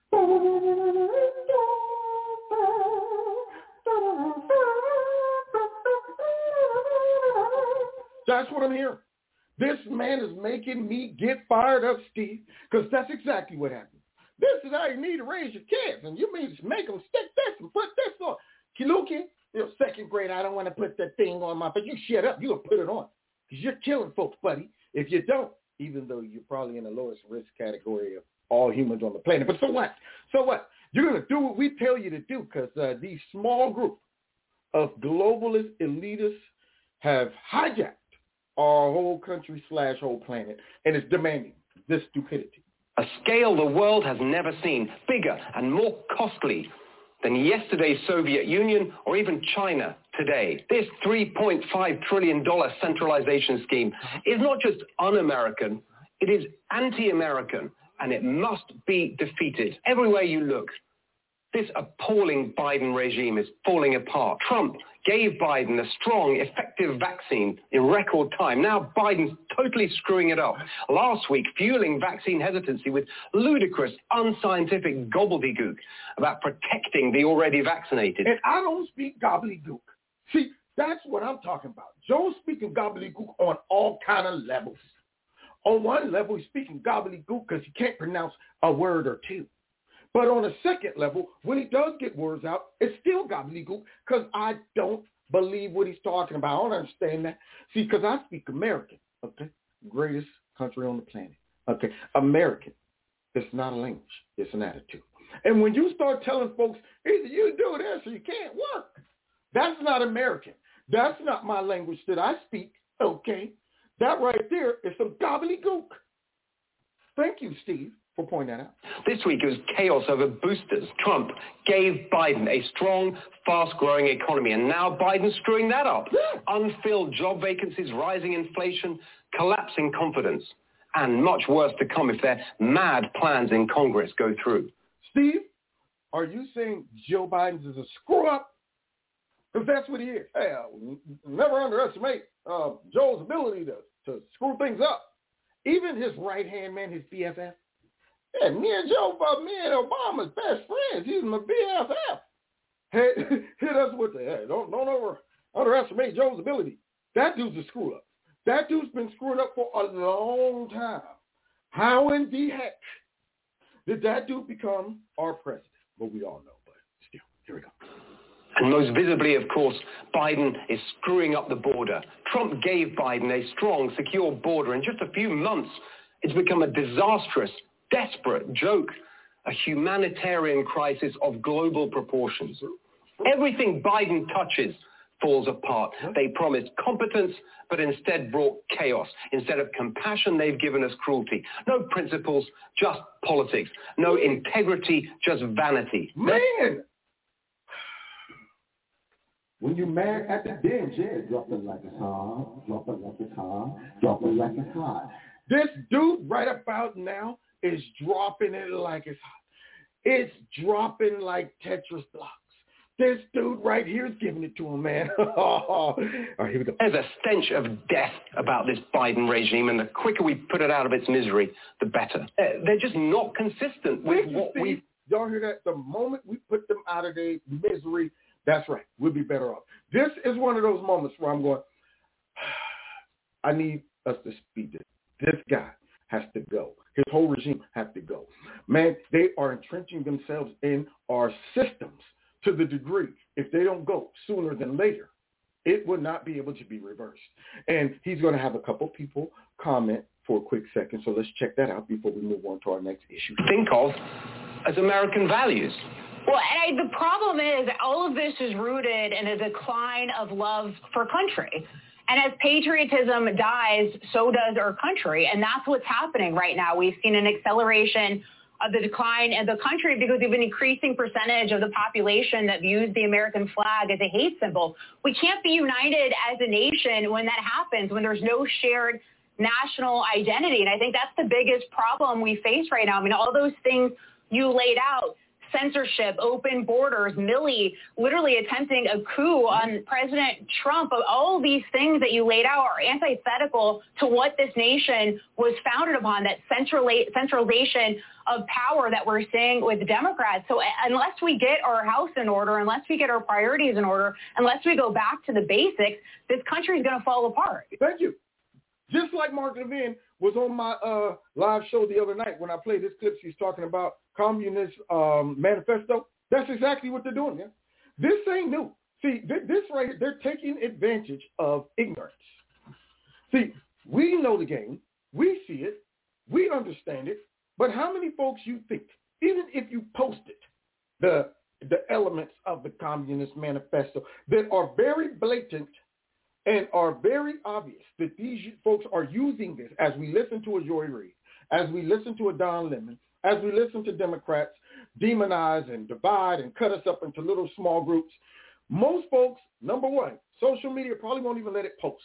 That's what I'm hearing. This man is making me get fired up, Steve, because that's exactly what happened. This is how you need to raise your kids, and you mean to make them stick this and put this on. Kiluki, you know, second grade, I don't want to put that thing on my face. You shut up. You're going to put it on because you're killing folks, buddy, if you don't, even though you're probably in the lowest risk category of all humans on the planet. But so what? So what? You're going to do what we tell you to do because uh, these small group of globalist elitists have hijacked our whole country slash whole planet, and it's demanding this stupidity. A scale the world has never seen, bigger and more costly than yesterday's Soviet Union or even China today. This three point five trillion dollars centralization scheme is not just un-American, it is anti-American, and it must be defeated everywhere you look. This appalling Biden regime is falling apart. Trump gave Biden a strong, effective vaccine in record time. Now Biden's totally screwing it up. Last week, fueling vaccine hesitancy with ludicrous, unscientific gobbledygook about protecting the already vaccinated. And I don't speak gobbledygook. See, that's what I'm talking about. Joe's speaking gobbledygook on all kind of levels. On one level, he's speaking gobbledygook because he can't pronounce a word or two. But on a second level, when he does get words out, it's still gobbledygook because I don't believe what he's talking about. I don't understand that. See, because I speak American, okay? Greatest country on the planet, okay? American. It's not a language. It's an attitude. And when you start telling folks, either you do this or you can't work, that's not American. That's not my language that I speak, okay? That right there is some gobbledygook. Thank you, Steve, for pointing that out. This week it was chaos over boosters. Trump gave Biden a strong, fast-growing economy, and now Biden's screwing that up. Unfilled job vacancies, rising inflation, collapsing confidence, and much worse to come if their mad plans in Congress go through. Steve, are you saying Joe Biden is a screw-up? Because that's what he is. Hey, uh, never underestimate uh, Joe's ability to, to screw things up. Even his right-hand man, his B F F. Yeah, me and Joe, uh, me and Obama's best friends. He's my B F F. Hey, hit us with the, hey, don't, don't over, underestimate Joe's ability. That dude's a screw-up. That dude's been screwing up for a long time. How in the heck did that dude become our president? Well, we all know, but still, here we go. And most visibly, of course, Biden is screwing up the border. Trump gave Biden a strong, secure border. In just a few months, it's become a disastrous, desperate joke, a humanitarian crisis of global proportions. Everything Biden touches falls apart. They promised competence, but instead brought chaos. Instead of compassion, they've given us cruelty. No principles, just politics. No integrity, just vanity. Man! When you're mad at the damn chair, drop it like it's hot, drop it like it's hot, drop it like it's hot. This dude right about now is dropping it like it's hot. It's dropping like Tetris blocks. This dude right here is giving it to him, man. All right, here we go. There's a stench of death about this Biden regime, and the quicker we put it out of its misery, the better. Uh, they're just not consistent with Thank what you, we... Y'all hear that? The moment we put them out of their misery, that's right. We'll be better off. This is one of those moments where I'm going, I need us to speed this. This guy has to go. His whole regime has to go. Man, they are entrenching themselves in our systems to the degree, if they don't go sooner than later, it will not be able to be reversed. And he's going to have a couple people comment for a quick second. So let's check that out before we move on to our next issue. Think of as American values. Well, and I, the problem is all of this is rooted in a decline of love for country. And as patriotism dies, so does our country. And that's what's happening right now. We've seen an acceleration of the decline in the country because we have an increasing percentage of the population that views the American flag as a hate symbol. We can't be united as a nation when that happens, when there's no shared national identity. And I think that's the biggest problem we face right now. I mean, all those things you laid out, censorship, open borders, Milley literally attempting a coup on President Trump. All these things that you laid out are antithetical to what this nation was founded upon, that centrala- centralization of power that we're seeing with the Democrats. So unless we get our house in order, unless we get our priorities in order, unless we go back to the basics, this country is going to fall apart. Thank you. Just like Mark Levin was on my uh, live show the other night when I played this clip, she's talking about Communist um, Manifesto. That's exactly what they're doing, man. This ain't new. See, th- this right here, they're taking advantage of ignorance. See, we know the game. We see it. We understand it. But how many folks you think, even if you posted the the elements of the Communist Manifesto that are very blatant and are very obvious that these folks are using this, as we listen to a Joy Reid, as we listen to a Don Lemon, as we listen to Democrats demonize and divide and cut us up into little small groups, most folks, number one, social media probably won't even let it post.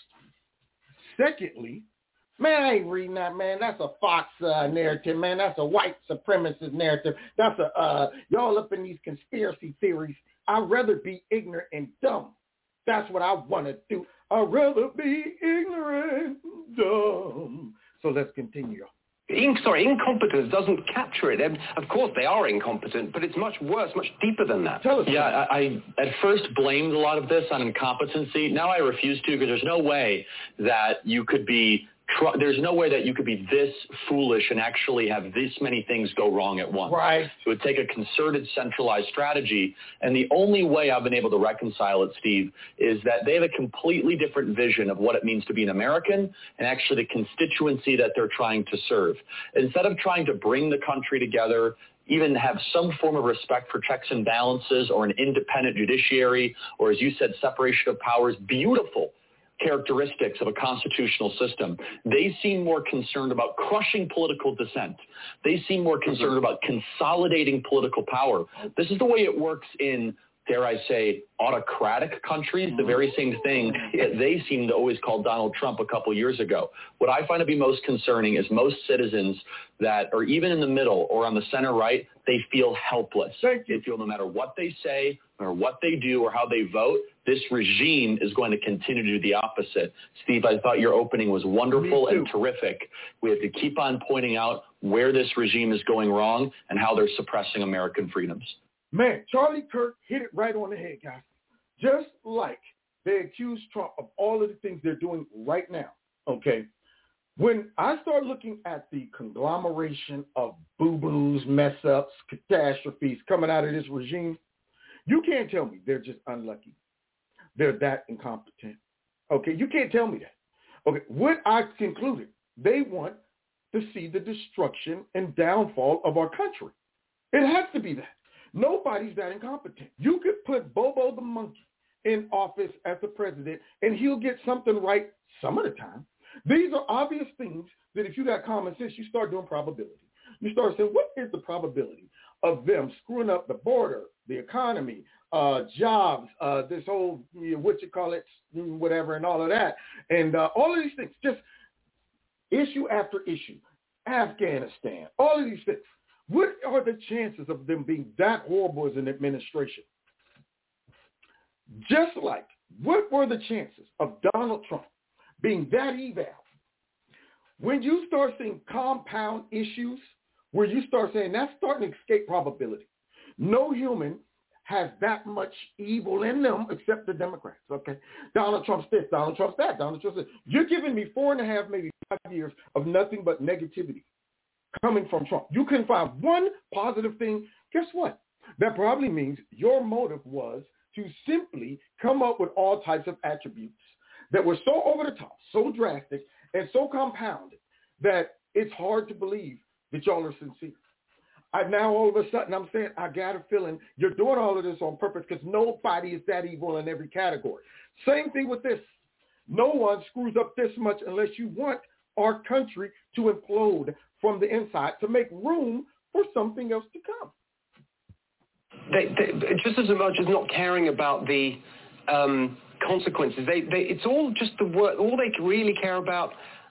Secondly, man, I ain't reading that, man. That's a Fox uh, narrative, man. That's a white supremacist narrative. That's a, uh, y'all up in these conspiracy theories. I'd rather be ignorant and dumb. That's what I want to do. I'd rather be ignorant and dumb. So let's continue. In, sorry, incompetence doesn't capture it. Of course, they are incompetent, but it's much worse, much deeper than that. Tell us. Yeah, I, I at first blamed a lot of this on incompetency. Now I refuse to, because there's no way that you could be Tr- there's no way that you could be this foolish and actually have this many things go wrong at once. Right. It would take a concerted, centralized strategy. And the only way I've been able to reconcile it, Steve, is that they have a completely different vision of what it means to be an American and actually the constituency that they're trying to serve. Instead of trying to bring the country together, even have some form of respect for checks and balances or an independent judiciary, or as you said, separation of powers, beautiful characteristics of a constitutional system. They seem more concerned about crushing political dissent. They seem more concerned about consolidating political power. This is the way it works in, dare I say, autocratic countries, the very same thing that they seem to always call Donald Trump a couple years ago. What I find to be most concerning is most citizens that are even in the middle or on the center right, they feel helpless. They feel no matter what they say or what they do or how they vote, this regime is going to continue to do the opposite. Steve, I thought your opening was wonderful and terrific. We have to keep on pointing out where this regime is going wrong and how they're suppressing American freedoms. Man, Charlie Kirk hit it right on the head, guys. Just like they accuse Trump of all of the things they're doing right now, okay? When I start looking at the conglomeration of boo-boos, mess-ups, catastrophes coming out of this regime, you can't tell me they're just unlucky. They're that incompetent. Okay, you can't tell me that. Okay, what I concluded, they want to see the destruction and downfall of our country. It has to be that. Nobody's that incompetent. You could put Bobo the monkey in office as the president, and he'll get something right some of the time. These are obvious things that if you got common sense, you start doing probability. You start saying, what is the probability of them screwing up the border, the economy, uh, jobs, uh, this whole, you know, what you call it, whatever, and all of that. And uh, all of these things, just issue after issue, Afghanistan, all of these things. What are the chances of them being that horrible as an administration? Just like, what were the chances of Donald Trump being that evil? When you start seeing compound issues, where you start saying that's starting to escape probability. No human has that much evil in them except the Democrats, okay? Donald Trump's this, Donald Trump's that, Donald Trump's this. You're giving me four and a half, maybe five years of nothing but negativity coming from Trump. You can find one positive thing. Guess what? That probably means your motive was to simply come up with all types of attributes that were so over the top, so drastic, and so compounded that it's hard to believe that y'all are sincere. I now all of a sudden I'm saying I got a feeling you're doing all of this on purpose because nobody is that evil in every category. Same thing with this. No one screws up this much unless you want our country to implode from the inside to make room for something else to come. They, they, just as much as not caring about the um, consequences, they, they, it's all just the word. All they really care about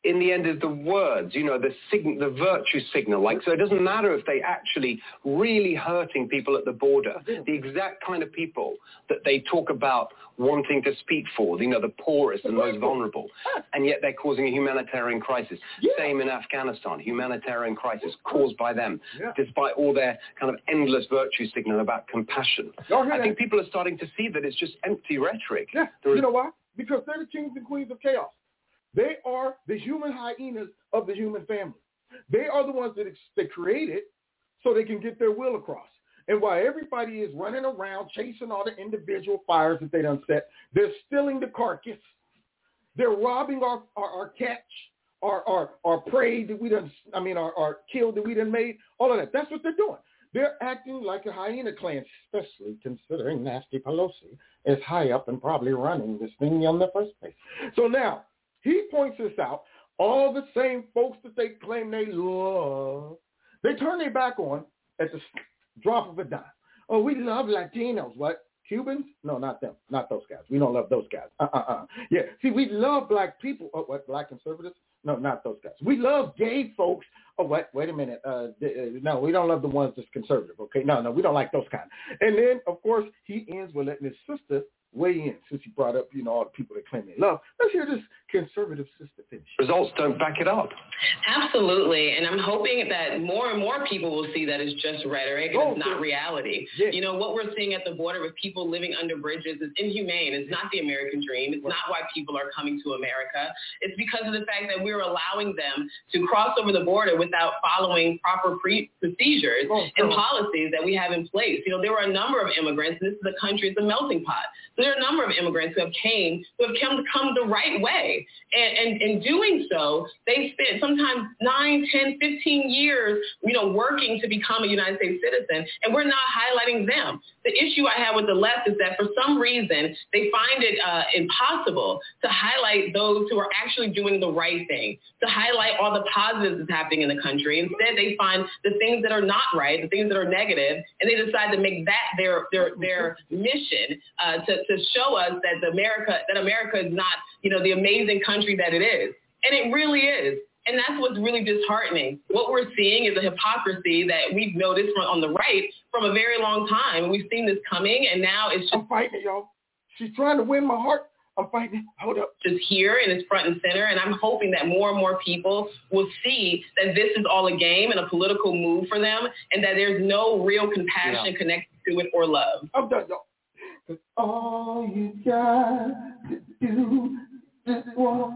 in the end is the words, you know, the sign- the virtue signal. Like, so it doesn't matter if they actually really hurting people at the border, the exact kind of people that they talk about wanting to speak for, you know, the poorest and most vulnerable, and yet they're causing a humanitarian crisis. Yeah. Same in Afghanistan, humanitarian crisis caused by them, yeah. despite all their kind of endless virtue signal about compassion. I think people are starting to see that it's just empty rhetoric. Yeah, there you is- know why? Because they're the kings and queens of chaos. They are the human hyenas of the human family. They are the ones that, ex- that create it so they can get their will across. And while everybody is running around chasing all the individual fires that they done set, they're stealing the carcass. They're robbing our, our, our catch, our, our, our prey that we done, I mean, our, our kill that we done made, all of that. That's what they're doing. They're acting like a hyena clan, especially considering Nancy Pelosi is high up and probably running this thing in the first place. So now, he points this out. All the same folks that they claim they love, they turn their back on at the drop of a dime. Oh, we love Latinos. What? Cubans? No, not them. Not those guys. We don't love those guys. Uh-uh-uh. Yeah. See, we love black people. Oh, what? Black conservatives? No, not those guys. We love gay folks. Oh, what? Wait a minute. Uh, uh, no, we don't love the ones that's conservative. Okay. No, no, we don't like those kind. And then, of course, he ends with letting his sister weigh in, since he brought up, you know, all the people that claim they love. Let's hear this conservative sister finish. Results don't back it up. Absolutely, and I'm hoping that more and more people will see that it's just rhetoric and Oh, it's not yeah. reality. Yeah. You know, what we're seeing at the border with people living under bridges is inhumane. It's not the American dream. It's not why people are coming to America. It's because of the fact that we're allowing them to cross over the border without following proper pre- procedures Oh, and oh. policies that we have in place. You know, there were a number of immigrants, and this is a country, it's a melting pot. So there are a number of immigrants who have came, who have come, come the right way. And, and in doing so, they spent sometimes nine, ten, fifteen years, you know, working to become a United States citizen, and we're not highlighting them. The issue I have with the left is that for some reason, they find it uh, impossible to highlight those who are actually doing the right thing, to highlight all the positives that's happening in the country. Instead, they find the things that are not right, the things that are negative, and they decide to make that their their their mission uh, to, to show us that the America that America is not, you know, the amazing country that it is. And it really is. And that's what's really disheartening. What we're seeing is a hypocrisy that we've noticed from on the right from a very long time. We've seen this coming, and now it's just... I'm fighting it, y'all. She's trying to win my heart. I'm fighting it. Hold up. Just here, and it's front and center, and I'm hoping that more and more people will see that this is all a game and a political move for them, and that there's no real compassion Yeah. connected to it or love. I'm done, y'all. 'Cause all you got to do is walk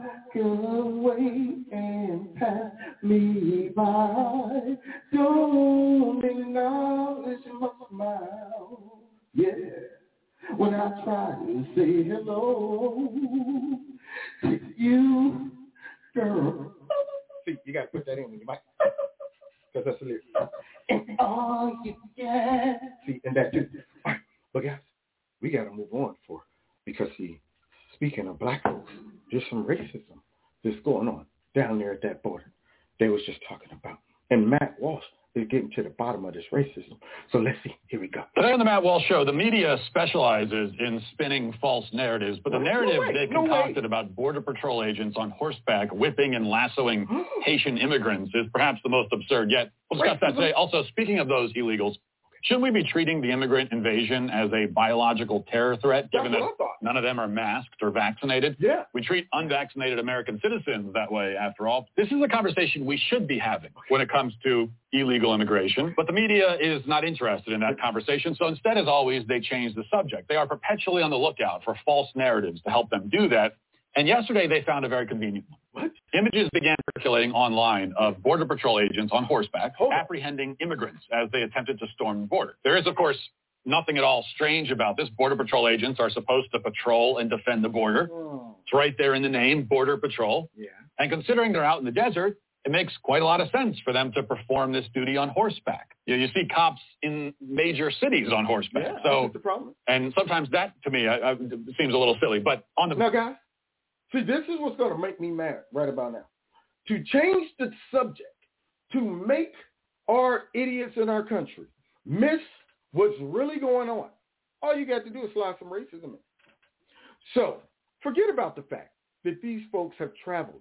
away and pass me by. Don't acknowledge my smile. Yeah. When I try to say hello to you, girl. See, you got to put that in when you mic. Because that's the lyric. And all you got. See, and that too. All right, but guys, we got to move on for, because see, speaking of black folks, there's some racism that's going on down there at that border. They was just talking about. And Matt Walsh is getting to the bottom of this racism. So let's see. Here we go. Today on the Matt Walsh Show, the media specializes in spinning false narratives, but the narrative way, they no concocted way. about Border Patrol agents on horseback whipping and lassoing Haitian immigrants is perhaps the most absurd yet. We'll discuss that today. Also, speaking of those illegals, shouldn't we be treating the immigrant invasion as a biological terror threat, given That's that what I thought. none of them are masked or vaccinated? Yeah. We treat unvaccinated American citizens that way, after all. This is a conversation we should be having when it comes to illegal immigration, but the media is not interested in that conversation. So instead, as always, they change the subject. They are perpetually on the lookout for false narratives to help them do that. And yesterday, they found a very convenient one. What? Images began circulating online of Border Patrol agents on horseback Hold on. apprehending immigrants as they attempted to storm the border. There is, of course, nothing at all strange about this. Border Patrol agents are supposed to patrol and defend the border. Oh. It's right there in the name, Border Patrol. Yeah. And considering they're out in the desert, it makes quite a lot of sense for them to perform this duty on horseback. You, you see cops in major cities on horseback. Yeah, so, that's the problem. and sometimes that, to me, I, I, seems a little silly. But on the Now, guys, see, this is what's going to make me mad right about now. To change the subject, to make our idiots in our country miss what's really going on, all you got to do is slide some racism in. So forget about the fact that these folks have traveled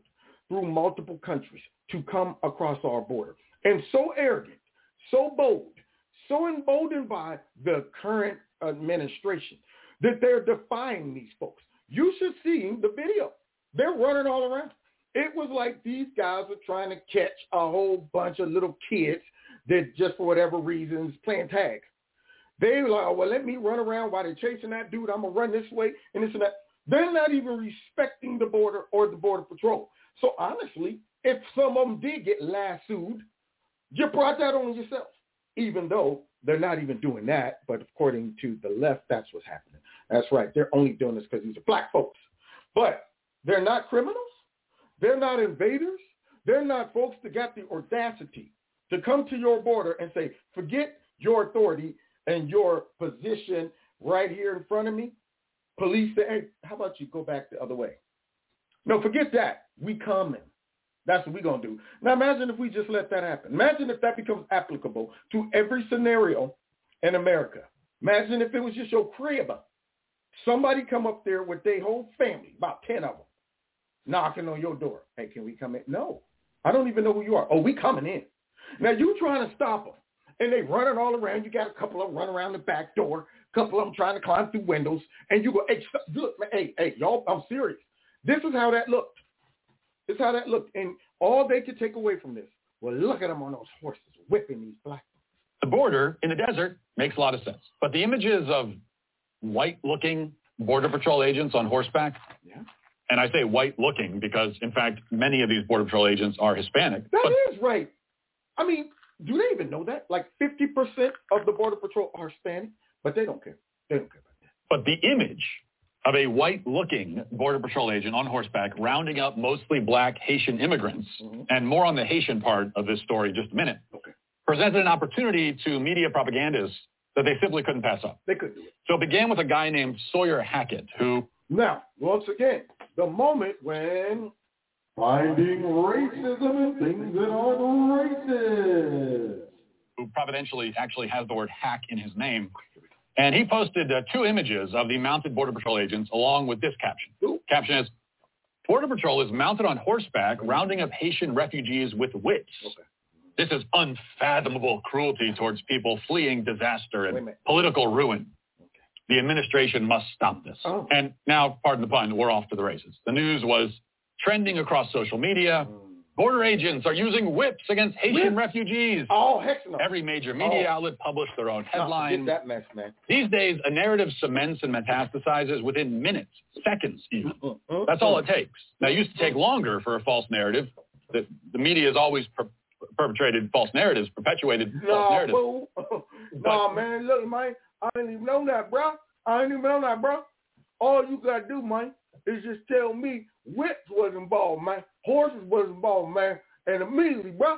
through multiple countries to come across our border. And so arrogant, so bold, so emboldened by the current administration that they're defying these folks. You should see the video. They're running all around. It was like these guys were trying to catch a whole bunch of little kids that just for whatever reasons playing tag. They were like, oh, well, let me run around while they're chasing that dude. I'm going to run this way and this and that. They're not even respecting the border or the Border Patrol. So honestly, if some of them did get lassoed, you brought that on yourself, even though they're not even doing that. But according to the left, that's what's happening. That's right. They're only doing this because these are black folks. But they're not criminals. They're not invaders. They're not folks that got the audacity to come to your border and say, forget your authority and your position right here in front of me. Police say, hey, how about you go back the other way? No, forget that. We coming. That's what we're going to do. Now imagine if we just let that happen. Imagine if that becomes applicable to every scenario in America. Imagine if it was just your crib. Somebody come up there with their whole family, about ten of them, knocking on your door. Hey, can we come in? No, I don't even know who you are. Oh, we coming in. Now you trying to stop them, and they running all around. You got a couple of them running around the back door, a couple of them trying to climb through windows, and you go, hey, stop, look, man, hey, hey, y'all, I'm serious. This is how that looked. This is how that looked, and all they could take away from this, well, look at them on those horses whipping these black folks. The border in the desert makes a lot of sense, but the images of white-looking Border Patrol agents on horseback, yeah. And I say white-looking because, in fact, many of these Border Patrol agents are Hispanic. That but is right. I mean, do they even know that? Like fifty percent of the Border Patrol are Hispanic, but they don't care. They don't care about that. But the image of a white-looking Border Patrol agent on horseback rounding up mostly black Haitian immigrants, mm-hmm. and more on the Haitian part of this story in just a minute, okay. presented an opportunity to media propagandists that they simply couldn't pass up. They couldn't do it. So it began with a guy named Sawyer Hackett, who... Now, once again, the moment when finding racism in things that aren't racist. Who providentially actually has the word hack in his name. And he posted uh, two images of the mounted Border Patrol agents along with this caption. Ooh. Caption is, Border Patrol is mounted on horseback, rounding up Haitian refugees with whips. Okay. This is unfathomable cruelty towards people fleeing disaster and political ruin. Okay. The administration must stop this. Oh. And now, pardon the pun, we're off to the races. The news was trending across social media. Mm. Border agents are using whips against Haitian Whips? refugees. Oh, heck no. Every major media oh. outlet published their own No, headline. get that mess, man. These days, a narrative cements and metastasizes within minutes, seconds even. Mm-hmm. That's all it takes. Now, it used to take longer for a false narrative. The, the media has always per- perpetrated false narratives, perpetuated nah, false narratives. Boo. Nah, man, look, man, I didn't even know that, bro. I didn't even know that, bro. All you got to do, man, is just tell me whips was involved, man. Horses was involved, man. And immediately, bro,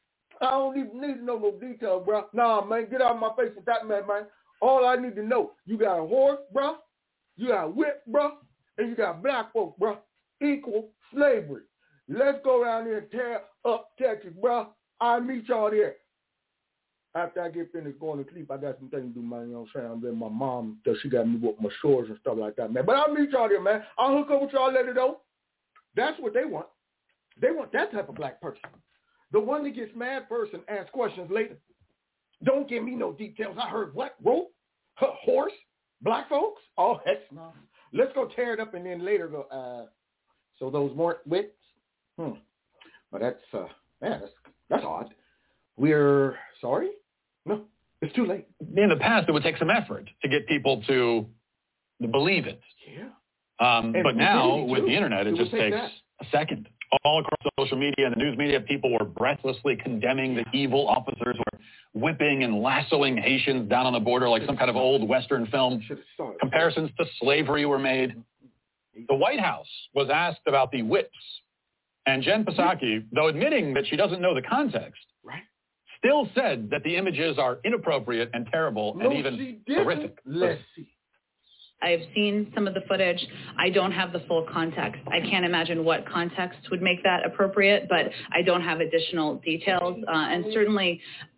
I don't even need to know no details, bro. Nah, man, get out of my face with that, man, man. All I need to know, you got a horse, bro. You got a whip, bro. And you got black folks, bro. Equal slavery. Let's go around there and tear up Texas, bro. I'll meet y'all there. After I get finished going to sleep, I got some things to do, man. You know what I'm saying? I'm with my mom, because she got me with my shores and stuff like that, man. But I'll meet y'all there, man. I'll hook up with y'all later, though. That's what they want. They want that type of black person. The one that gets mad first and asks questions later. Don't give me no details. I heard what? Rope? Horse? Black folks? Oh, heck no. Let's go tear it up and then later go, uh, so those weren't whips? Hmm. Well, that's, uh, man, that's, that's odd. We're sorry? No, it's too late. In the past, it would take some effort to get people to believe it. Yeah. Um, but now, with too. the internet, it, it just takes that. a second. All across social media and the news media, people were breathlessly condemning the evil officers who were whipping and lassoing Haitians down on the border like some kind of old Western film. Comparisons to slavery were made. The White House was asked about the whips. And Jen Psaki, though admitting that she doesn't know the context, right, still said that the images are inappropriate and terrible no, and even she didn't. horrific. Let's see. I've seen some of the footage. I don't have the full context. I can't imagine what context would make that appropriate, but I don't have additional details. Uh, and certainly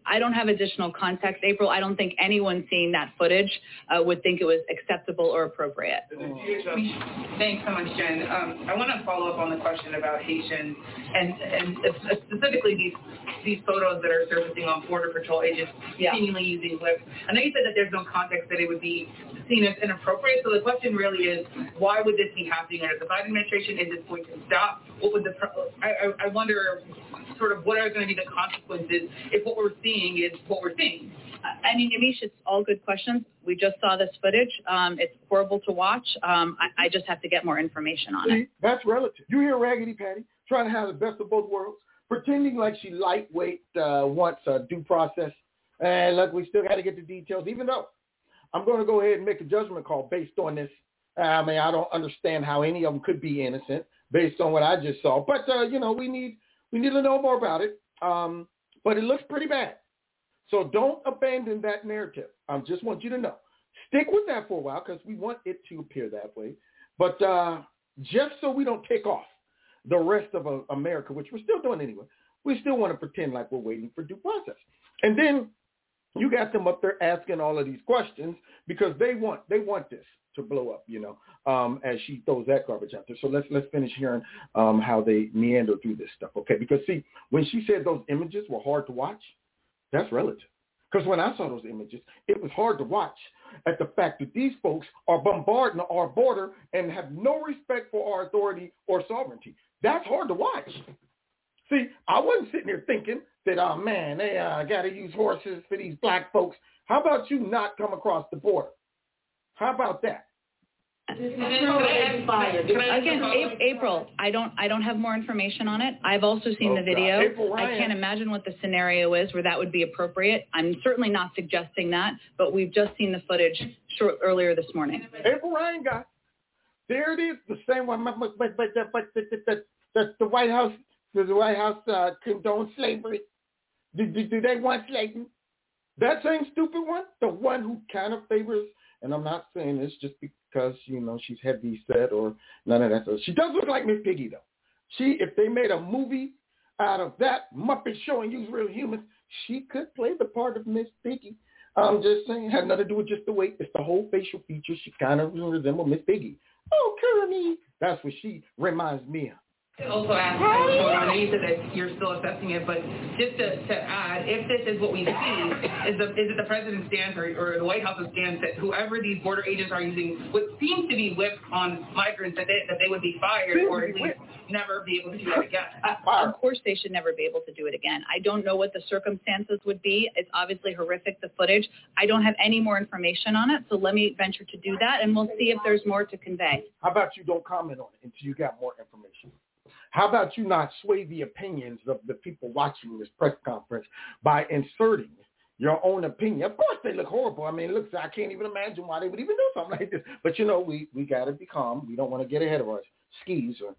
I don't have additional context, April. I don't think anyone seeing that footage uh, would think it was acceptable or appropriate. Thanks so much, Jen. Um, I want to follow up on the question about Haitians and, and specifically these these photos that are surfacing on Border Patrol agents yeah. seemingly using whips. I know you said that there's no context that it would be seen as inappropriate. So the question really is, why would this be happening under the Biden administration? Is this going to stop? What would the I, I wonder sort of what are going to be the consequences if what we're seeing is what we're seeing? I mean, Yamiche, it's all good questions. We just saw this footage. Um, it's horrible to watch. Um, I, I just have to get more information on See, it. That's relative. You hear Raggedy Patty trying to have the best of both worlds, pretending like she lightweight uh, wants a due process. And look, we still got to get the details, even though I'm going to go ahead and make a judgment call based on this. I mean, I don't understand how any of them could be innocent based on what I just saw. But, uh, you know, we need we need to know more about it. Um, but it looks pretty bad. So don't abandon that narrative. I just want you to know. Stick with that for a while because we want it to appear that way. But uh, just so we don't take off the rest of uh, America, which we're still doing anyway, we still want to pretend like we're waiting for due process. And then you got them up there asking all of these questions because they want they want this to blow up, you know, um, as she throws that garbage out there. So let's let's finish hearing um, how they meander through this stuff, okay? Because, see, when she said those images were hard to watch, that's relative. Because when I saw those images, it was hard to watch at the fact that these folks are bombarding our border and have no respect for our authority or sovereignty. That's hard to watch. See, I wasn't sitting there thinking that, oh, man, they uh, got to use horses for these black folks. How about you not come across the border? How about that? Again, April, I don't, I don't have more information on it. I've also seen oh, the video. April, I can't imagine what the scenario is where that would be appropriate. I'm certainly not suggesting that, but we've just seen the footage short earlier this morning. April Ryan got there. It is the same one, but but but but, but the, the, the, the White House, does the White House uh, condone slavery? Do, do, do they want slavery? That same stupid one, the one who kind of favors. And I'm not saying this just because, you know, she's heavy set or none of that. So she does look like Miss Piggy, though. She, if they made a movie out of that Muppet Show and use real humans, she could play the part of Miss Piggy. I'm just saying, it had nothing to do with just the weight. It's the whole facial features. She kind of resembles Miss Piggy. Oh, Kermit. That's what she reminds me of. Also ask, I know you said that you're still assessing it, but just to, to add, if this is what we see, is, the, is it the president's stance or, or the White House's stance that whoever these border agents are using what seems to be whips on migrants, that they, that they would be fired or at least never be able to do that again? Uh, of course they should never be able to do it again. I don't know what the circumstances would be. It's obviously horrific, the footage. I don't have any more information on it, so let me venture to do that, and we'll see if there's more to convey. How about you don't comment on it until you got more information? How about you not sway the opinions of the people watching this press conference by inserting your own opinion? Of course they look horrible. I mean, it looks, I can't even imagine why they would even do something like this. But, you know, we, we got to be calm. We don't want to get ahead of our skis. Or...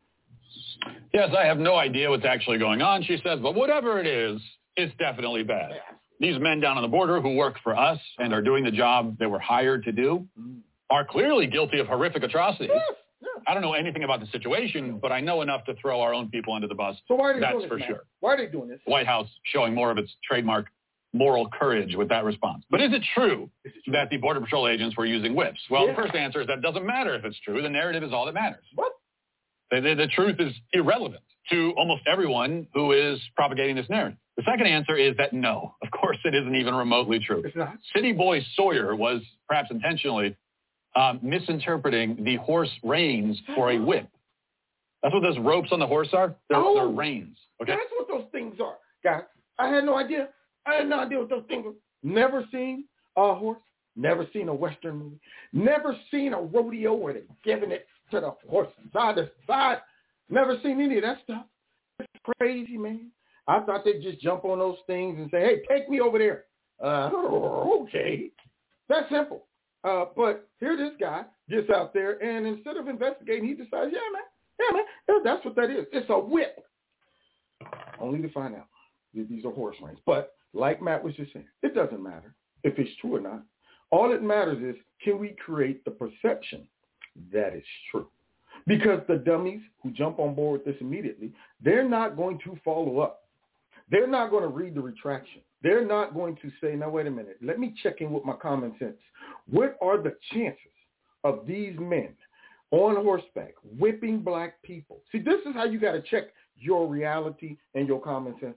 Yes, I have no idea what's actually going on, she says, but whatever it is, it's definitely bad. Yeah. These men down on the border who work for us and are doing the job they were hired to do mm. are clearly guilty of horrific atrocities. Yes. I don't know anything about the situation, but I know enough to throw our own people under the bus. So why are they That's doing this, for man? sure. Why are they doing this? The White House showing more of its trademark moral courage with that response. But is it true, is it true? that the Border Patrol agents were using whips? Well, yeah. the first answer is that doesn't matter if it's true. The narrative is all that matters. What? The, the, the truth is irrelevant to almost everyone who is propagating this narrative. The second answer is that no, of course it isn't even remotely true. It's not. City Boy Sawyer was, perhaps intentionally, Um, misinterpreting the horse reins for a whip. That's what those ropes on the horse are. They're, oh, they're reins. Okay, that's what those things are, guys. I had no idea. I had no idea what those things were. Never seen a horse. Never seen a Western movie. Never seen a rodeo where they're giving it to the horse side to side. Never seen any of that stuff. It's crazy, man. I thought they'd just jump on those things and say, "Hey, take me over there." Uh, okay, that's simple. Uh, but here this guy gets out there, and instead of investigating, he decides, yeah, man, yeah, man, yeah, that's what that is. It's a whip. Only to find out that these are horse reins. But like Matt was just saying, it doesn't matter if it's true or not. All that matters is, can we create the perception that it's true? Because the dummies who jump on board with this immediately, they're not going to follow up. They're not going to read the retraction. They're not going to say, now, wait a minute, let me check in with my common sense. What are the chances of these men on horseback whipping black people? See, this is how you got to check your reality and your common sense.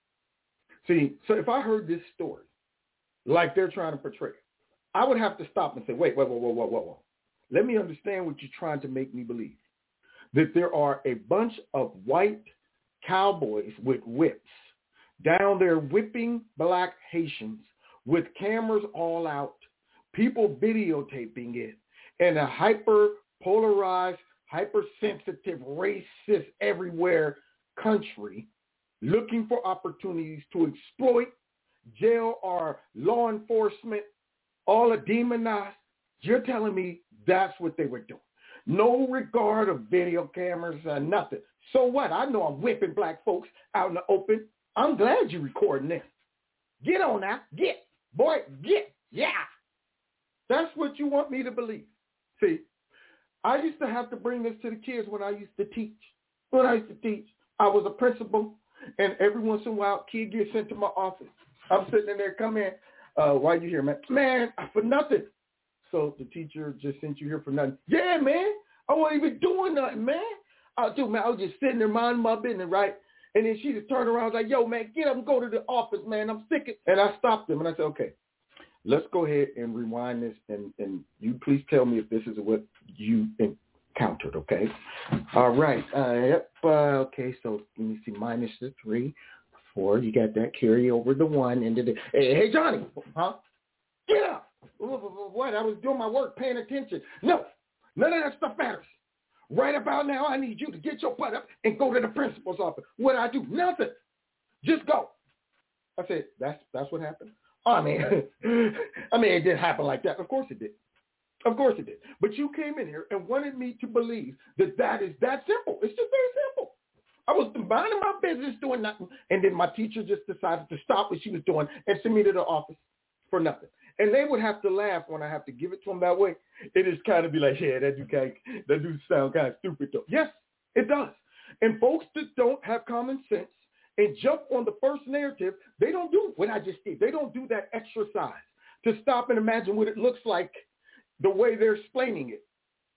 See, so if I heard this story like they're trying to portray it, I would have to stop and say, wait, wait, wait, wait, wait, wait, wait. Let me understand what you're trying to make me believe. That there are a bunch of white cowboys with whips down there whipping black Haitians with cameras all out, people videotaping it, in a hyper-polarized, hypersensitive, racist, everywhere country looking for opportunities to exploit, jail our law enforcement, all are demonized. You're telling me that's what they were doing. No regard of video cameras or nothing. So what? I know I'm whipping black folks out in the open. I'm glad you're recording this. Get on now. Get. Boy, get. Yeah. That's what you want me to believe. See, I used to have to bring this to the kids when I used to teach. When I used to teach, I was a principal, and every once in a while, a kid gets sent to my office. I'm sitting in there, come in. Uh, why you here, man? Man, for nothing. So the teacher just sent you here for nothing. Yeah, man. I wasn't even doing nothing, man. I do, man. I was just sitting there minding my business, right? And then she just turned around and was like, yo, man, get up and go to the office, man. I'm sick of it. And I stopped them, and I said, okay, let's go ahead and rewind this, and, and you please tell me if this is what you encountered, okay? All right. Uh, yep. Uh, okay, so let me see. Minus the three, four. You got that. Carry over the one into the – hey, hey, Johnny. Huh? Get up. What? I was doing my work, paying attention. No, none of that stuff matters. Right about now, I need you to get your butt up and go to the principal's office. What do I do? Nothing. Just go. I said, that's that's what happened. Oh, I mean, I mean, it didn't happen like that. Of course it did. Of course it did. But you came in here and wanted me to believe that that is that simple. It's just very simple. I was minding my business doing nothing, and then my teacher just decided to stop what she was doing and send me to the office for nothing. And they would have to laugh when I have to give it to them that way. It is kind of be like, yeah, that do kind of, that do sound kind of stupid though. Yes, it does. And folks that don't have common sense and jump on the first narrative, they don't do what I just did. They don't do that exercise to stop and imagine what it looks like the way they're explaining it.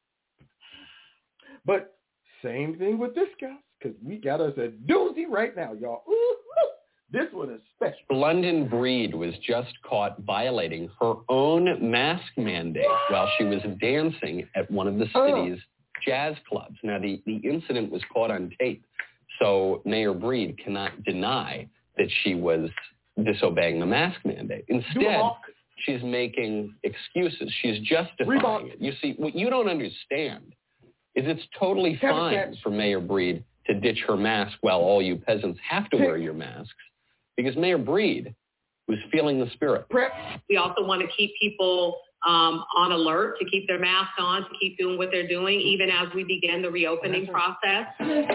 But same thing with this guy, because we got us a doozy right now, y'all. Ooh, this one is special. London Breed was just caught violating her own mask mandate while she was dancing at one of the city's oh. jazz clubs. Now, the, the incident was caught on tape, so Mayor Breed cannot deny that she was disobeying the mask mandate. Instead, she's making excuses. She's justifying Reebok. it. You see, what you don't understand is it's totally fine for Mayor Breed to ditch her mask while all you peasants have to wear your masks, because Mayor Breed was feeling the spirit. We also want to keep people um, on alert, to keep their masks on, to keep doing what they're doing, even as we begin the reopening process.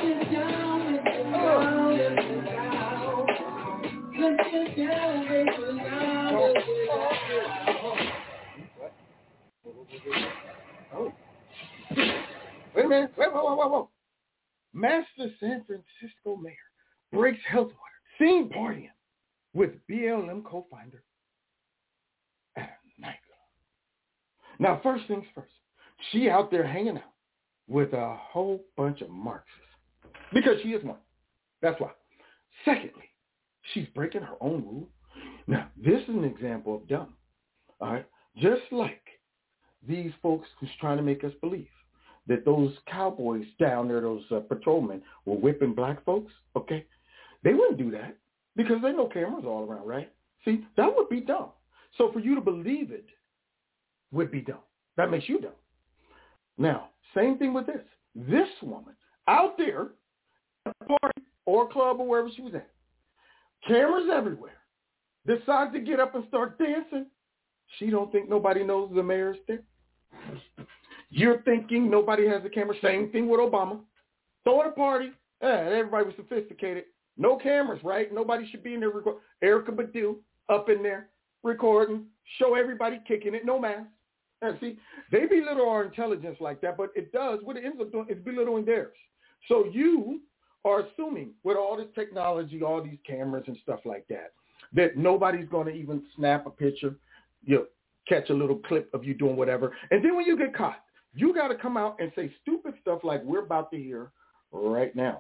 Oh. Wait a minute. Wait, whoa, whoa, whoa, whoa. Master San Francisco mayor breaks health order. Seen partying with B L M co-founder at a nightclub. Now, first things first, she out there hanging out with a whole bunch of Marxists because she is one. That's why. Secondly, she's breaking her own rule. Now, this is an example of dumb. All right, just like these folks who's trying to make us believe that those cowboys down there, those uh, patrolmen, were whipping black folks. Okay. They wouldn't do that because there are no cameras all around, right? See, that would be dumb. So for you to believe it would be dumb. That makes you dumb. Now, same thing with this. This woman out there at a party or a club or wherever she was at, cameras everywhere, decides to get up and start dancing. She don't think nobody knows the mayor's there. You're thinking nobody has a camera. Same thing with Obama. Throwing a party. Eh, everybody was sophisticated. No cameras, right? Nobody should be in there recording. Erykah Badu up in there recording. Show everybody kicking it. No mask. And see, they belittle our intelligence like that, but it does. What it ends up doing is belittling theirs. So you are assuming with all this technology, all these cameras and stuff like that, that nobody's going to even snap a picture, you know, catch a little clip of you doing whatever. And then when you get caught, you got to come out and say stupid stuff like we're about to hear right now.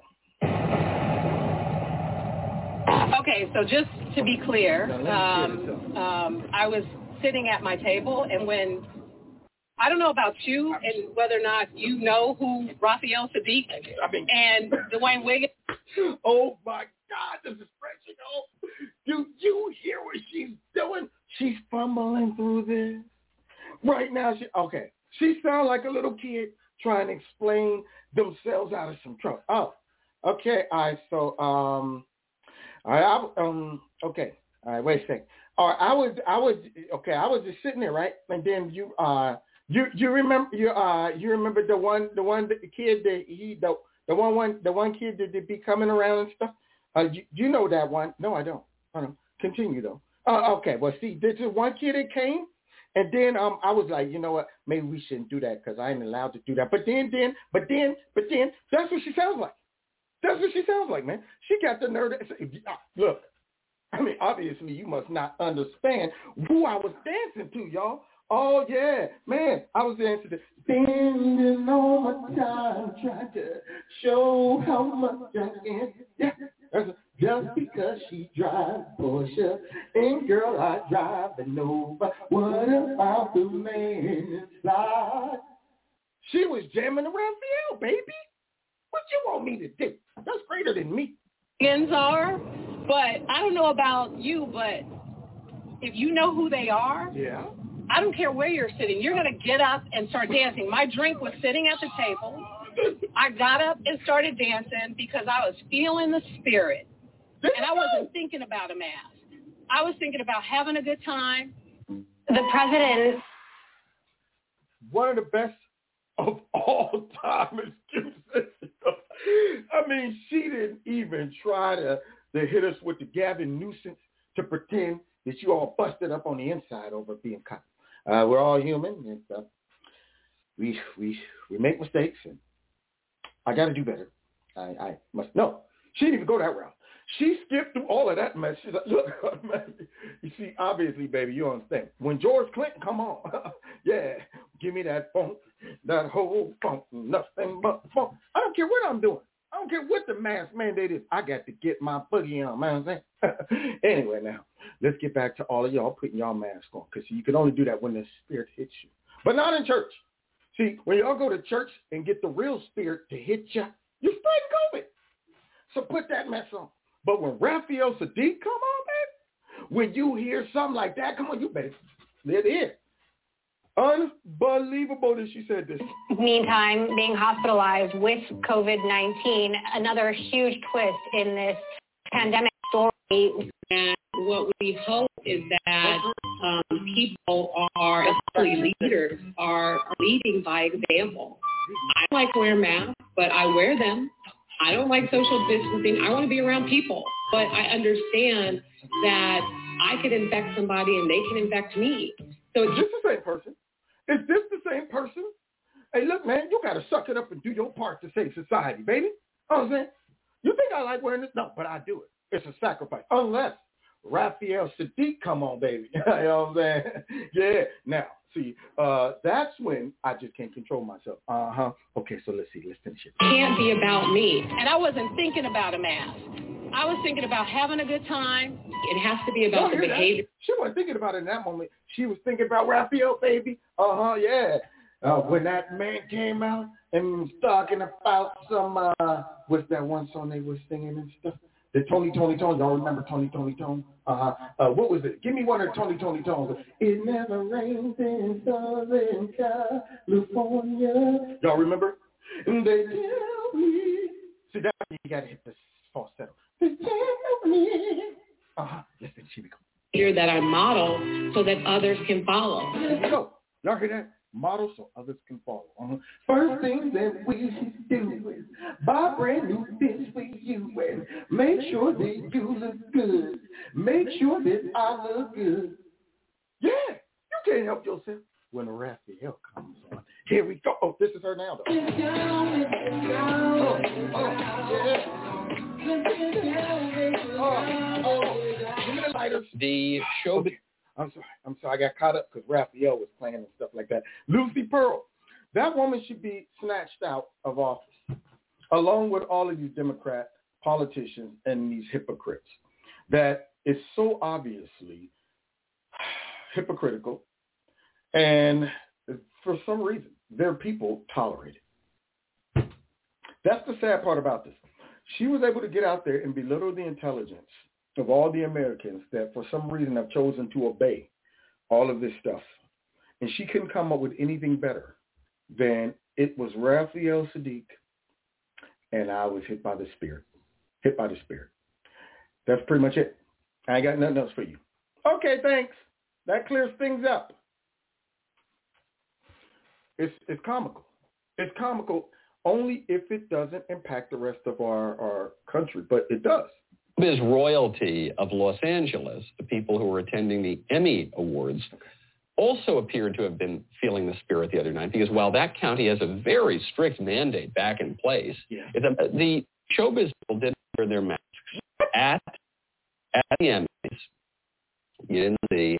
Okay, so just to be clear, um, um, I was sitting at my table, and when, I don't know about you and whether or not you know who Raphael Sadiq I mean, and Dwayne Wiggins. Oh, my God, this is fresh, you know. Do you hear what she's doing? She's fumbling through this. Right now, she, okay, she sounds like a little kid trying to explain themselves out of some trouble. Oh, okay, all right, so, um, all right, I, um, okay, all right, wait a second. All right, I was, I was, okay, I was just sitting there, right, and then you, uh, you, you remember, you, uh, you remember the one, the one, the kid that he, the, the one, one, the one kid that did be coming around and stuff. Uh, you, you know that one? No, I don't. I don't. Continue though. Uh, okay, well, see, this is one kid that came, and then um, I was like, you know what? Maybe we shouldn't do that because I ain't allowed to do that. But then, then, but then, but then, that's what she sounds like. That's what she sounds like, man. She got the nerve to say, look, I mean, obviously you must not understand who I was dancing to, y'all. Oh, yeah, man, I was dancing to spending all my time trying to show how much I can. Yeah, that's a, just because she drives Porsche, and girl, I drive a Nova. What about the man inside? She was jamming around Raphael, baby. What you want me to do? That's greater than me. Wiggins are, but I don't know about you, but if you know who they are, yeah. I don't care where you're sitting. You're going to get up and start dancing. My drink was sitting at the table. I got up and started dancing because I was feeling the spirit. And I wasn't thinking about a mask. I was thinking about having a good time. The president. One of the best of all time excuses. I mean, she didn't even try to, to hit us with the Gavin Newsom to pretend that you all busted up on the inside over being caught. Uh, we're all human, and uh, we we we make mistakes, and I got to do better. I, I must. No, she didn't even go that route. She skipped through all of that mess. She's like, look, you see, obviously, baby, you understand. When George Clinton come on, yeah, give me that funk, that whole funk, nothing but funk. I don't care what I'm doing. I don't care what the mask mandate is. I got to get my boogie on, man. Anyway, now, let's get back to all of y'all putting y'all mask on, because you can only do that when the spirit hits you. But not in church. See, when y'all go to church and get the real spirit to hit you, you spread COVID. So put that mess on. But when Raphael Sadiq come on, man, when you hear something like that, come on, you better let it in. Unbelievable that she said this. Meantime, being hospitalized with COVID nineteen, another huge twist in this pandemic story. And what we hope is that um, people are, especially leaders, are leading by example. I like wearing masks, but I wear them. I don't like social distancing. I want to be around people. But I understand that I could infect somebody and they can infect me. So is this the same person? Is this the same person? Hey, look, man, you got to suck it up and do your part to save society, baby. You know what I'm saying? You think I like wearing this? No, but I do it. It's a sacrifice. Unless Raphael Sadiq come on, baby. You know what I'm saying? Yeah. Now, see, uh, that's when I just can't control myself. Uh-huh. Okay, so let's see. Let's finish it. It can't be about me. And I wasn't thinking about a mask. I was thinking about having a good time. It has to be about the behavior. That? She wasn't thinking about it in that moment. She was thinking about Raphael, baby. Uh-huh, yeah. Uh, when that man came out and was talking about some, uh, what's that one song they were singing and stuff? The Tony, Tony, Tony. Y'all remember Tony, Tony, Tony? Uh-huh. Uh, what was it? Give me one of the Tony, Tony, Tones. It never rains in Southern California. Y'all remember? And they tell me. See, that's when you got to hit the falsetto. They tell me. Uh-huh. Listen, here we go. Here that I model so that others can follow. There we go. Y'all hear that? Model so others can follow. Uh-huh. First thing that we do is buy brand new fits for you and make sure that you look good. Make sure that I look good. Yeah, you can't help yourself when Raphael comes on. Here we go. Oh, this is her now, though. Oh, oh, yeah. the show. Okay. I'm sorry. I'm sorry. I got caught up because Raphael was playing and stuff like that. Lucy Pearl. That woman should be snatched out of office, along with all of these Democrat politicians and these hypocrites. That is so obviously hypocritical, and for some reason, their people tolerate it. That's the sad part about this. She was able to get out there and belittle the intelligence of all the Americans that for some reason have chosen to obey all of this stuff. And she couldn't come up with anything better than it was Raphael Saadiq and I was hit by the Spirit. Hit by the Spirit. That's pretty much it. I ain't got nothing else for you. Okay, thanks. That clears things up. It's it's comical. It's comical only if it doesn't impact the rest of our, our country, but it does. Biz royalty of Los Angeles, the people who were attending the Emmy Awards, also appeared to have been feeling the spirit the other night because while that county has a very strict mandate back in place, yeah. it's a, the showbiz people didn't wear their masks at, at the Emmys. You didn't see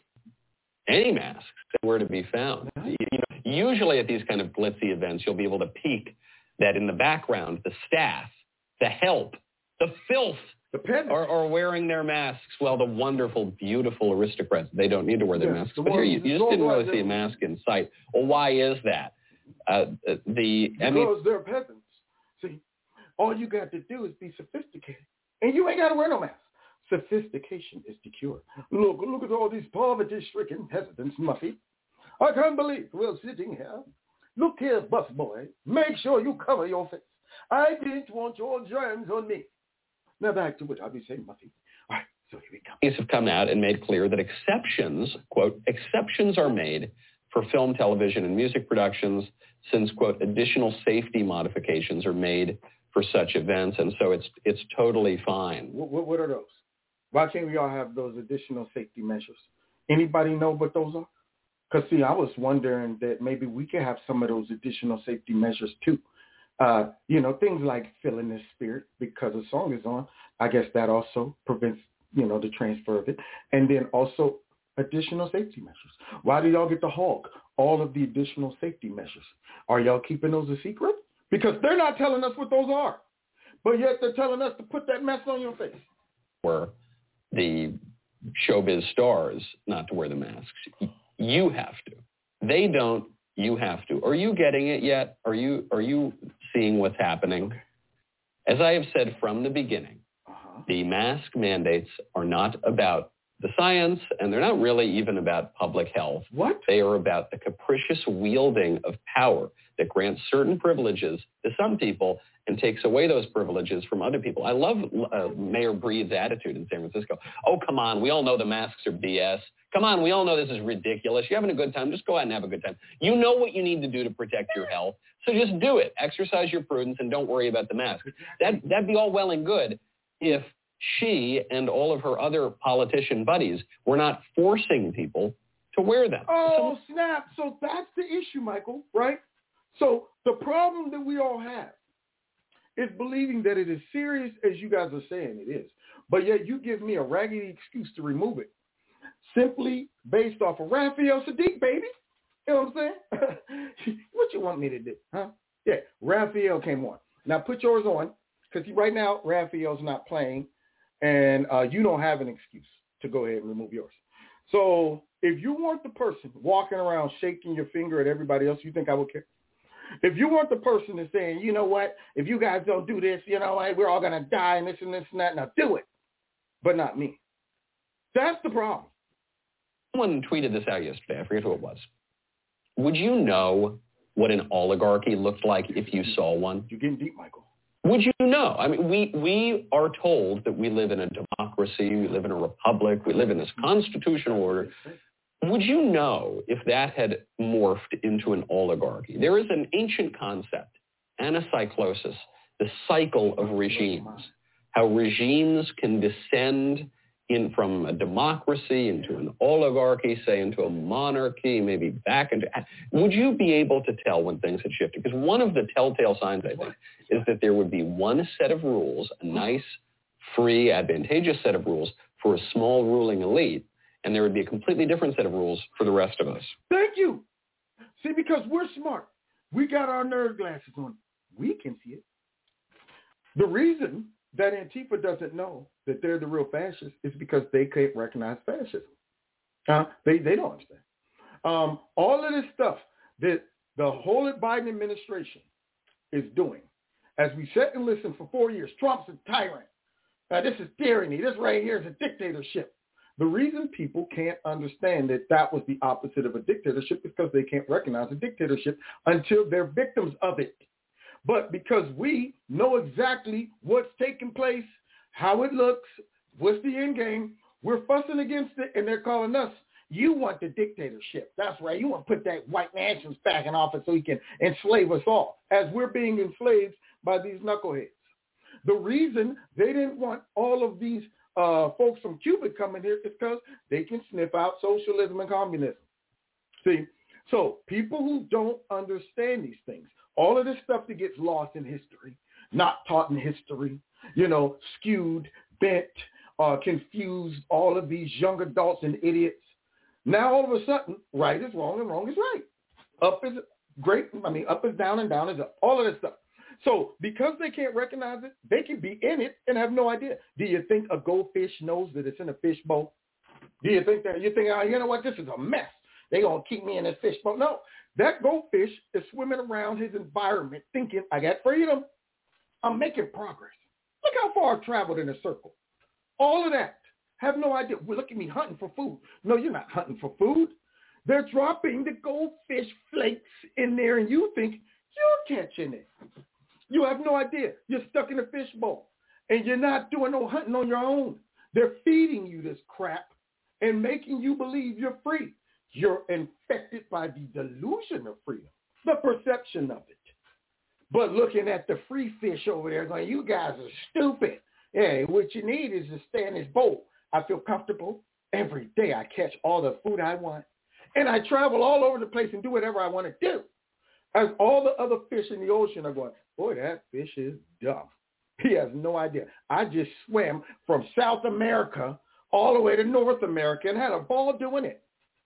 any masks that were to be found. You know, usually at these kind of glitzy events, you'll be able to peek that in the background, the staff, the help, the filth, the are, are wearing their masks. Well, the wonderful, beautiful aristocrats, they don't need to wear their yeah, masks. The but here, you, you just didn't really right see a mask in sight. Well, why is that? Uh, the Because Emmy, they're peasants. See, all you got to do is be sophisticated. And you ain't got to wear no mask. Sophistication is the cure. Look, look at all these poverty-stricken peasants, Muffy. I can't believe we're sitting here. Look here, busboy. Make sure you cover your face. I didn't want your germs on me. Now back to what I'll be saying, Muffy. All right, so here we go. These have come out and made clear that exceptions, quote, exceptions are made for film, television, and music productions since, quote, additional safety modifications are made for such events. And so it's it's totally fine. What, what, what are those? Why can't we all have those additional safety measures? Anybody know what those are? Because, see, I was wondering that maybe we could have some of those additional safety measures, too. Uh, you know, things like feeling the spirit because the song is on. I guess that also prevents, you know, the transfer of it. And then also additional safety measures. Why do y'all get to hog all of the additional safety measures? Are y'all keeping those a secret? Because they're not telling us what those are. But yet they're telling us to put that mess on your face. For the showbiz stars not to wear the masks. You have to. They don't. You have to. Are you getting it yet? Are you are you seeing what's happening? As I have said from the beginning, uh-huh. the mask mandates are not about the science, and they're not really even about public health. What? They are about the capricious wielding of power that grants certain privileges to some people and takes away those privileges from other people. I love uh, Mayor Breed's attitude in San Francisco. Oh, come on. We all know the masks are B S. Come on. We all know this is ridiculous. You're having a good time. Just go out and have a good time. You know what you need to do to protect your health. So just do it. Exercise your prudence and don't worry about the mask. That, that'd be all well and good if she and all of her other politician buddies were not forcing people to wear them. Oh, so, snap. So that's the issue, Michael, right? So the problem that we all have is believing that it is serious as you guys are saying it is. But yet you give me a raggedy excuse to remove it simply based off of Raphael Saadiq, baby. You know what I'm saying? What you want me to do, huh? Yeah, Raphael came on. Now put yours on because right now Raphael's not playing and uh, you don't have an excuse to go ahead and remove yours. So if you want the person walking around shaking your finger at everybody else, you think I would care? If you want the person that's saying, you know what, if you guys don't do this, you know what, we're all going to die and this and this and that, now do it. But not me. That's the problem. Someone tweeted this out yesterday. I forget who it was. Would you know what an oligarchy looked like if you saw one? You're getting deep, Michael. Would you know? I mean, we, we are told that we live in a democracy, we live in a republic, we live in this constitutional order. Would you know if that had morphed into an oligarchy? There is an ancient concept, anacyclosis, the cycle of regimes, how regimes can descend in from a democracy into an oligarchy, say into a monarchy, maybe back into... Would you be able to tell when things had shifted? Because one of the telltale signs, I think, is that there would be one set of rules, a nice, free, advantageous set of rules for a small ruling elite, and there would be a completely different set of rules for the rest of us. Thank you. See, because we're smart. We got our nerd glasses on. We can see it. The reason that Antifa doesn't know that they're the real fascists is because they can't recognize fascism. Uh, they, they don't understand. Um, all of this stuff that the whole Biden administration is doing, as we sat and listened for four years, Trump's a tyrant. Uh, this is tyranny. This right here is a dictatorship. The reason people can't understand that that was the opposite of a dictatorship is because they can't recognize a dictatorship until they're victims of it. But because we know exactly what's taking place, how it looks, what's the end game, we're fussing against it, and they're calling us, you want the dictatorship. That's right. You want to put that white nationalist back in office so he can enslave us all, as we're being enslaved by these knuckleheads. The reason they didn't want all of these uh, folks from Cuba coming here is because they can sniff out socialism and communism. See, so people who don't understand these things, all of this stuff that gets lost in history, not taught in history, you know, skewed, bent, uh, confused, all of these young adults and idiots. Now all of a sudden, right is wrong and wrong is right. Up is great. I mean, up is down and down is up. All of this stuff. So because they can't recognize it, they can be in it and have no idea. Do you think a goldfish knows that it's in a fish bowl? Do you think that? You think, oh, you know what, this is a mess. They're going to keep me in this fish bowl. No, that goldfish is swimming around his environment thinking, I got freedom. I'm making progress. Look how far I've traveled in a circle. All of that. Have no idea. Well, look at me hunting for food. No, you're not hunting for food. They're dropping the goldfish flakes in there, and you think you're catching it. You have no idea. You're stuck in a fish bowl, and you're not doing no hunting on your own. They're feeding you this crap and making you believe you're free. You're infected by the delusion of freedom, the perception of it. But looking at the free fish over there going, you guys are stupid. Hey, what you need is to stay in this bowl. I feel comfortable. Every day I catch all the food I want. And I travel all over the place and do whatever I want to do. As all the other fish in the ocean are going, boy, that fish is dumb. He has no idea. I just swam from South America all the way to North America and had a ball doing it.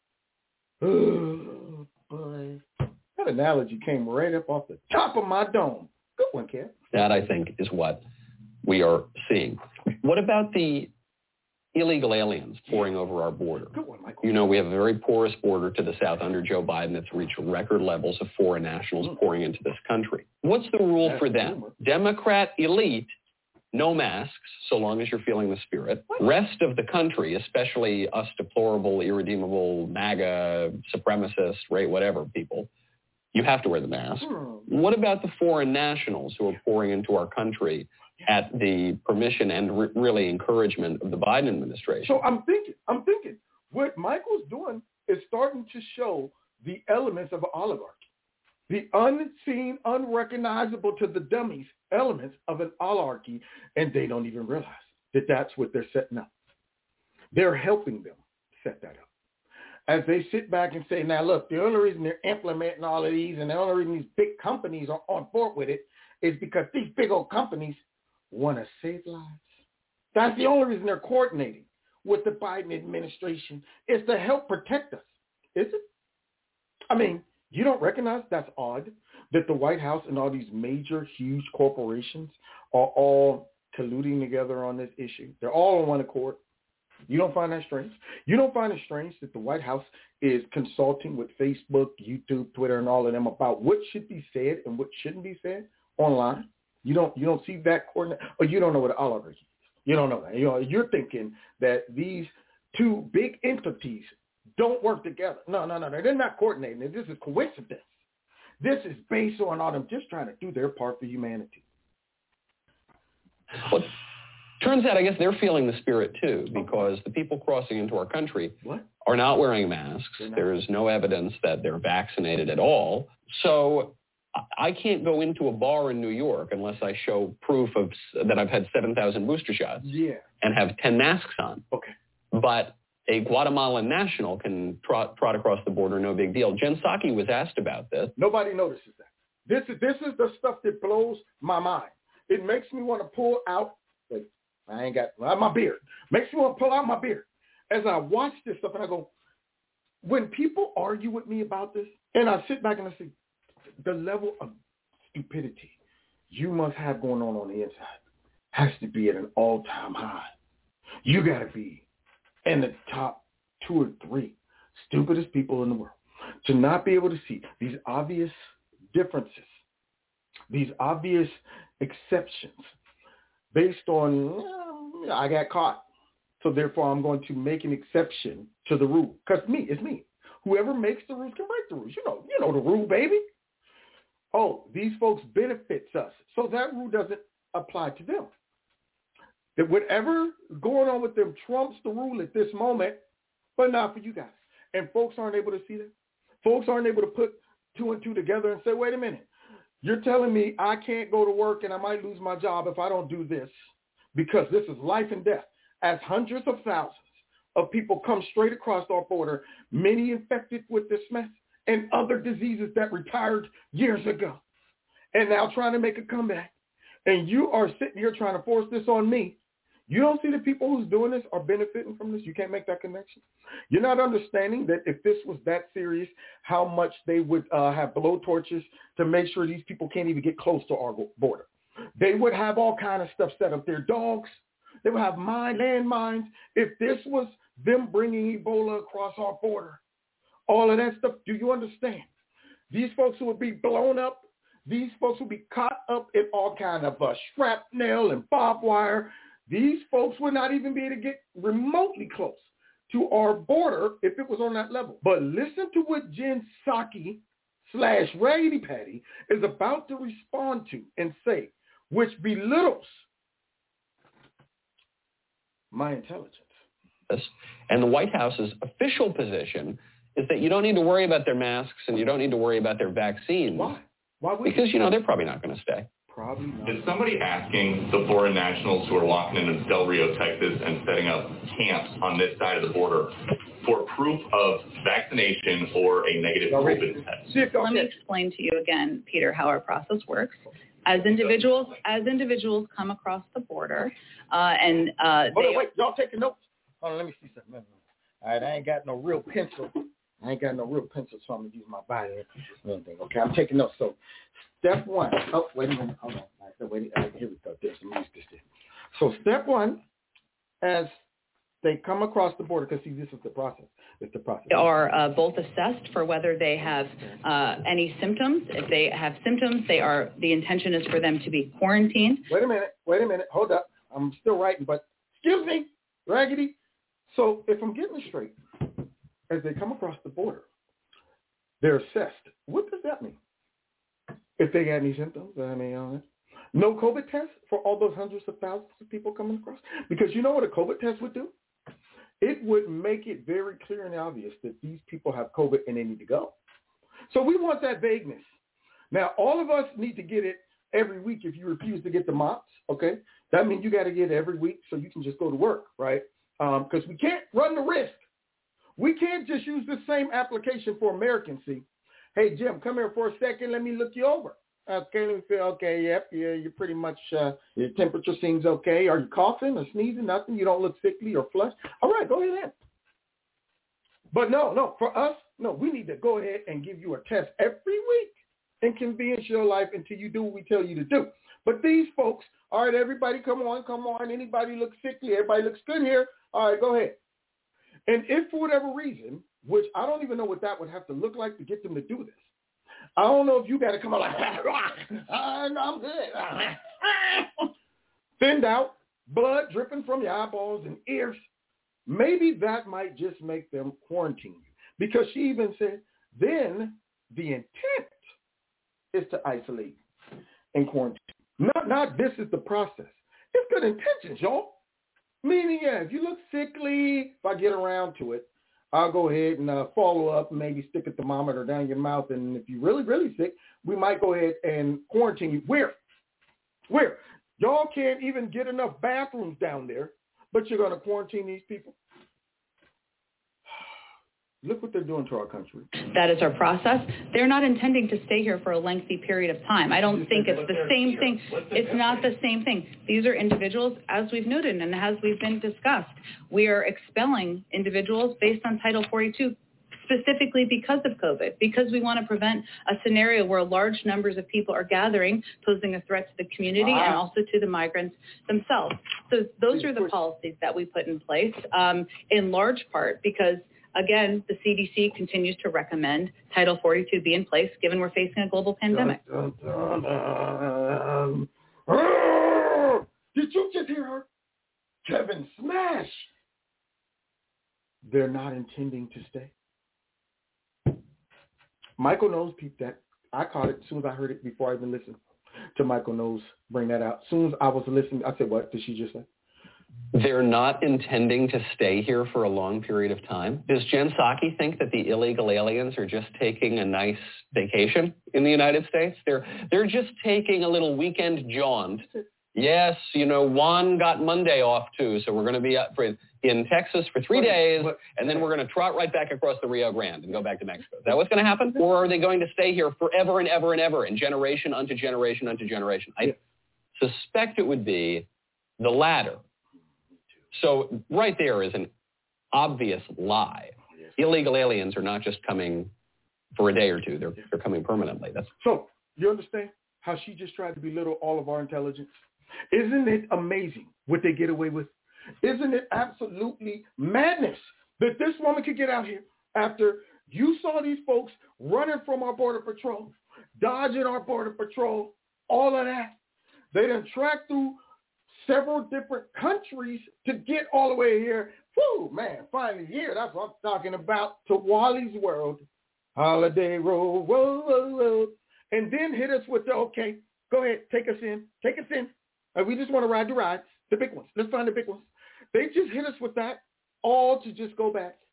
Oh, boy. That analogy came right up off the top of my dome. Good one, Kev. That, I think, is what we are seeing. What about the illegal aliens pouring over our border? Good one, Michael. You know, we have a very porous border to the south under Joe Biden that's reached record levels of foreign nationals mm. pouring into this country. What's the rule that's for them? Rumor. Democrat elite, no masks, so long as you're feeling the spirit. What? Rest of the country, especially us deplorable, irredeemable, MAGA, supremacist, right, whatever people, you have to wear the mask. Hmm. What about the foreign nationals who are pouring into our country at the permission and re- really encouragement of the Biden administration? So I'm thinking, I'm thinking, what Michael's doing is starting to show the elements of an oligarchy, the unseen, unrecognizable to the dummies elements of an oligarchy, and they don't even realize that that's what they're setting up. They're helping them set that up. As they sit back and say, now look, the only reason they're implementing all of these and the only reason these big companies are on board with it is because these big old companies want to save lives. That's the only reason they're coordinating with the Biden administration, is to help protect us. Is it? I mean, you don't recognize that's odd that the White House and all these major, huge corporations are all colluding together on this issue. They're all on one accord. You don't find that strange? You don't find it strange that the White House is consulting with Facebook, YouTube, Twitter, and all of them about what should be said and what shouldn't be said online? You don't you don't see that coordinate, or you don't know what an oligarchy is. You don't know that. You know, you're thinking that these two big entities don't work together. No, no, no, no. They're not coordinating. This is coincidence. This is based on all them just trying to do their part for humanity. Well, turns out, I guess they're feeling the spirit too, because the people crossing into our country what? are not wearing masks. Not. There is no evidence that they're vaccinated at all. So I can't go into a bar in New York unless I show proof of that I've had seven thousand booster shots yeah. and have ten masks on. Okay. But a Guatemalan national can trot, trot across the border, no big deal. Jen Psaki was asked about this. Nobody notices that. This is this is the stuff that blows my mind. It makes me want to pull out. Wait, I ain't got well, my beard. Makes me want to pull out my beard. As I watch this stuff and I go, when people argue with me about this, and I sit back and I say, the level of stupidity you must have going on on the inside has to be at an all-time high. You got to be in the top two or three stupidest people in the world to not be able to see these obvious differences, these obvious exceptions based on, well, I got caught, so therefore I'm going to make an exception to the rule. Because me, it's me. Whoever makes the rules can break the rules. You know, you know the rule, baby. Oh, these folks benefits us, so that rule doesn't apply to them. That whatever going on with them trumps the rule at this moment, but not for you guys. And folks aren't able to see that. Folks aren't able to put two and two together and say, wait a minute, you're telling me I can't go to work and I might lose my job if I don't do this because this is life and death. As hundreds of thousands of people come straight across our border, many infected with this mess and other diseases that retired years ago, and now trying to make a comeback. And you are sitting here trying to force this on me. You don't see the people who's doing this are benefiting from this. You can't make that connection. You're not understanding that if this was that serious, how much they would uh, have blowtorches to make sure these people can't even get close to our border. They would have all kind of stuff set up. Their dogs. They would have mine, landmines. If this was them bringing Ebola across our border, all of that stuff, do you understand? These folks would be blown up. These folks would be caught up in all kind of uh, shrapnel and barbed wire. These folks would not even be able to get remotely close to our border if it was on that level. But listen to what Jen Psaki slash Raggedy Patty is about to respond to and say, which belittles my intelligence. And the White House's official position is that you don't need to worry about their masks and you don't need to worry about their vaccines. Why? Why would because, you? you know, they're probably not going to stay. Probably not. Is somebody asking the foreign nationals who are walking into Del Rio, Texas and setting up camps on this side of the border for proof of vaccination or a negative COVID test? Let me explain to you again, Peter, how our process works. As individuals, as individuals come across the border, uh, and uh, Hold they on, wait, y'all taking notes? Hold on, let me see something. All right, I ain't got no real pencil. I ain't got no real pencil, so I'm gonna use my body. Okay, I'm taking notes. So, step one. Oh, wait a minute. Hold on. All right, so wait. All right, here we go. This. Let me use this. Here. So, step one, as they come across the border, because see, this is the process. It's the process. They are uh, both assessed for whether they have uh, any symptoms. If they have symptoms, they are. The intention is for them to be quarantined. Wait a minute. Wait a minute. Hold up. I'm still writing, but excuse me, Raggedy. So, if I'm getting it straight, as they come across the border, they're assessed. What does that mean? If they got any symptoms, I mean, uh, no COVID test for all those hundreds of thousands of people coming across? Because you know what a COVID test would do? It would make it very clear and obvious that these people have COVID and they need to go. So we want that vagueness. Now, all of us need to get it every week if you refuse to get the mops, okay? That means you got to get it every week so you can just go to work, right? Because um, we can't run the risk. We can't just use the same application for Americans, see. Hey, Jim, come here for a second. Let me look you over. Okay, let me feel, okay, yep, yeah, you're pretty much, uh, your temperature seems okay. Are you coughing or sneezing? Nothing? You don't look sickly or flushed? All right, go ahead. But no, no, for us, no, we need to go ahead and give you a test every week and convenience your life until you do what we tell you to do. But these folks, all right, everybody, come on, come on. Anybody looks sickly? Everybody looks good here? All right, go ahead. And if for whatever reason, which I don't even know what that would have to look like to get them to do this. I don't know if you got to come out like, I'm good. Thinned out, blood dripping from your eyeballs and ears. Maybe that might just make them quarantine you. Because she even said, then the intent is to isolate and quarantine. Not, not this is the process. It's good intentions, y'all. Meaning, yeah, if you look sickly, if I get around to it, I'll go ahead and uh, follow up and maybe stick a thermometer down your mouth. And if you're really, really sick, we might go ahead and quarantine you. Where? Where? Y'all can't even get enough bathrooms down there, but you're going to quarantine these people? Look what they're doing to our country. That is our process. They're not intending to stay here for a lengthy period of time. I don't think it's the same thing. It's not the same thing. These are individuals, as we've noted and as we've been discussed. We are expelling individuals based on Title forty-two specifically because of COVID, because we want to prevent a scenario where large numbers of people are gathering, posing a threat to the community and also to the migrants themselves. So those are the policies that we put in place, um, in large part because, again, the C D C continues to recommend Title forty-two be in place given we're facing a global pandemic. Dun, dun, dun, dun. Did you just hear her? Kevin Smash. They're not intending to stay. Michael Knowles peeped that. I caught it as soon as I heard it before I even listened to Michael Knowles bring that out. As soon as I was listening, I said, what did she just say? They're not intending to stay here for a long period of time. Does Jen Psaki think that the illegal aliens are just taking a nice vacation in the United States? They're they're just taking a little weekend jaunt. Yes, you know, Juan got Monday off too, so we're going to be up for, in Texas for three days, and then we're going to trot right back across the Rio Grande and go back to Mexico. Is that what's going to happen? Or are they going to stay here forever and ever and ever, and generation unto generation unto generation? I suspect it would be the latter. So right there is an obvious lie. Illegal aliens are not just coming for a day or two. They're, they're coming permanently. That's So you understand how she just tried to belittle all of our intelligence? Isn't it amazing what they get away with? Isn't it absolutely madness that this woman could get out here after you saw these folks running from our Border Patrol, dodging our Border Patrol, all of that. They done tracked through several different countries to get all the way here. Whew, man, finally here. That's what I'm talking about. To Wally's World. Holiday Road, road, road, road. And then hit us with the, okay, go ahead, take us in. Take us in. Uh, we just want to ride the rides, the big ones. Let's find the big ones. They just hit us with that, all to just go back.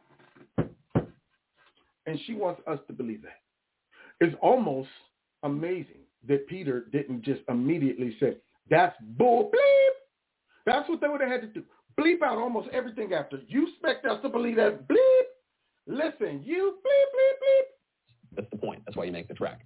And she wants us to believe that. It's almost amazing that Peter didn't just immediately say, that's bull bleep. That's what they would have had to do. Bleep out almost everything after. You expect us to believe that bleep. Listen, you bleep, bleep, bleep. That's the point. That's why you make the track.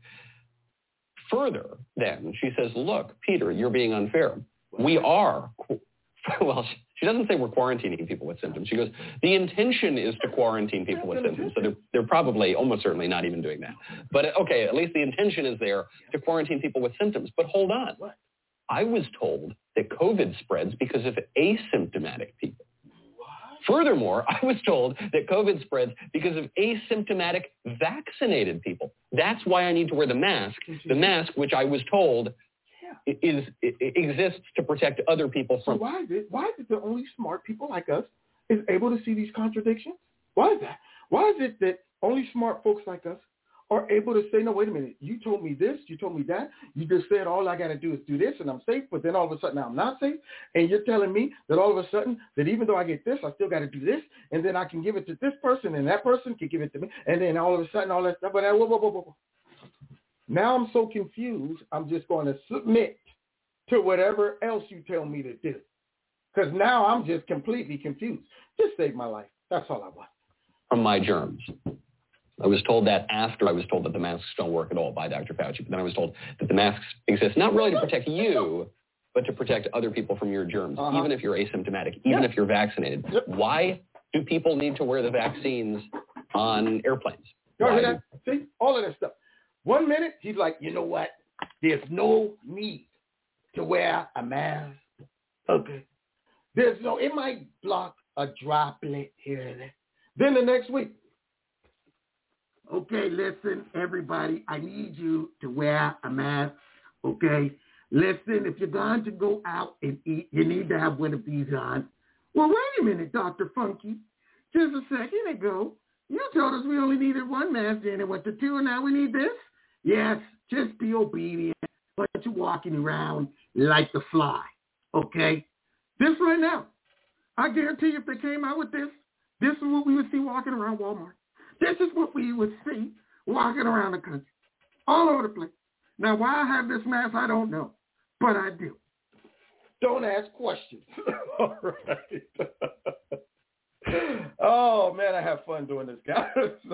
Further, then, she says, look, Peter, you're being unfair. We are, well, she doesn't say we're quarantining people with symptoms. She goes, the intention is to quarantine people with symptoms. So they're, they're probably almost certainly not even doing that. But, okay, at least the intention is there to quarantine people with symptoms. But hold on. I was told that COVID spreads because of asymptomatic people. Furthermore, I was told that COVID spreads because of asymptomatic vaccinated people. That's why I need to wear the mask. The mask, which I was told yeah. is, is exists to protect other people from. So why is it? Why is it that only smart people like us is able to see these contradictions? Why is that? Why is it that only smart folks like us are able to say, no, wait a minute, you told me this, you told me that, you just said all I got to do is do this and I'm safe, but then all of a sudden I'm not safe, and you're telling me that all of a sudden that even though I get this, I still got to do this, and then I can give it to this person, and that person can give it to me, and then all of a sudden all that stuff, but whoa, whoa, whoa, whoa. Now I'm so confused, I'm just going to submit to whatever else you tell me to do, because now I'm just completely confused. Just save my life. That's all I want. From my germs. I was told that after I was told that the masks don't work at all by Doctor Fauci. But then I was told that the masks exist not really to protect you, but to protect other people from your germs, uh-huh. even if you're asymptomatic, even yep. if you're vaccinated. Yep. Why do people need to wear the vaccines on airplanes? Why do... See, all of that stuff. One minute, he's like, you know what? There's no need to wear a mask. Okay. There's no, it might block a droplet here and there. Then the next week, okay, listen, everybody, I need you to wear a mask, okay? Listen, if you're going to go out and eat, you need to have one of these on. Well, wait a minute, Doctor Funky. Just a second ago, you told us we only needed one mask, then it went to two, and now we need this? Yes, just be obedient, but you're walking around like the fly, okay? This right now, I guarantee you if they came out with this, this is what we would see walking around Walmart. This is what we would see walking around the country, all over the place. Now, why I have this mask, I don't know, but I do. Don't ask questions. All right. Oh, man, I have fun doing this, guys.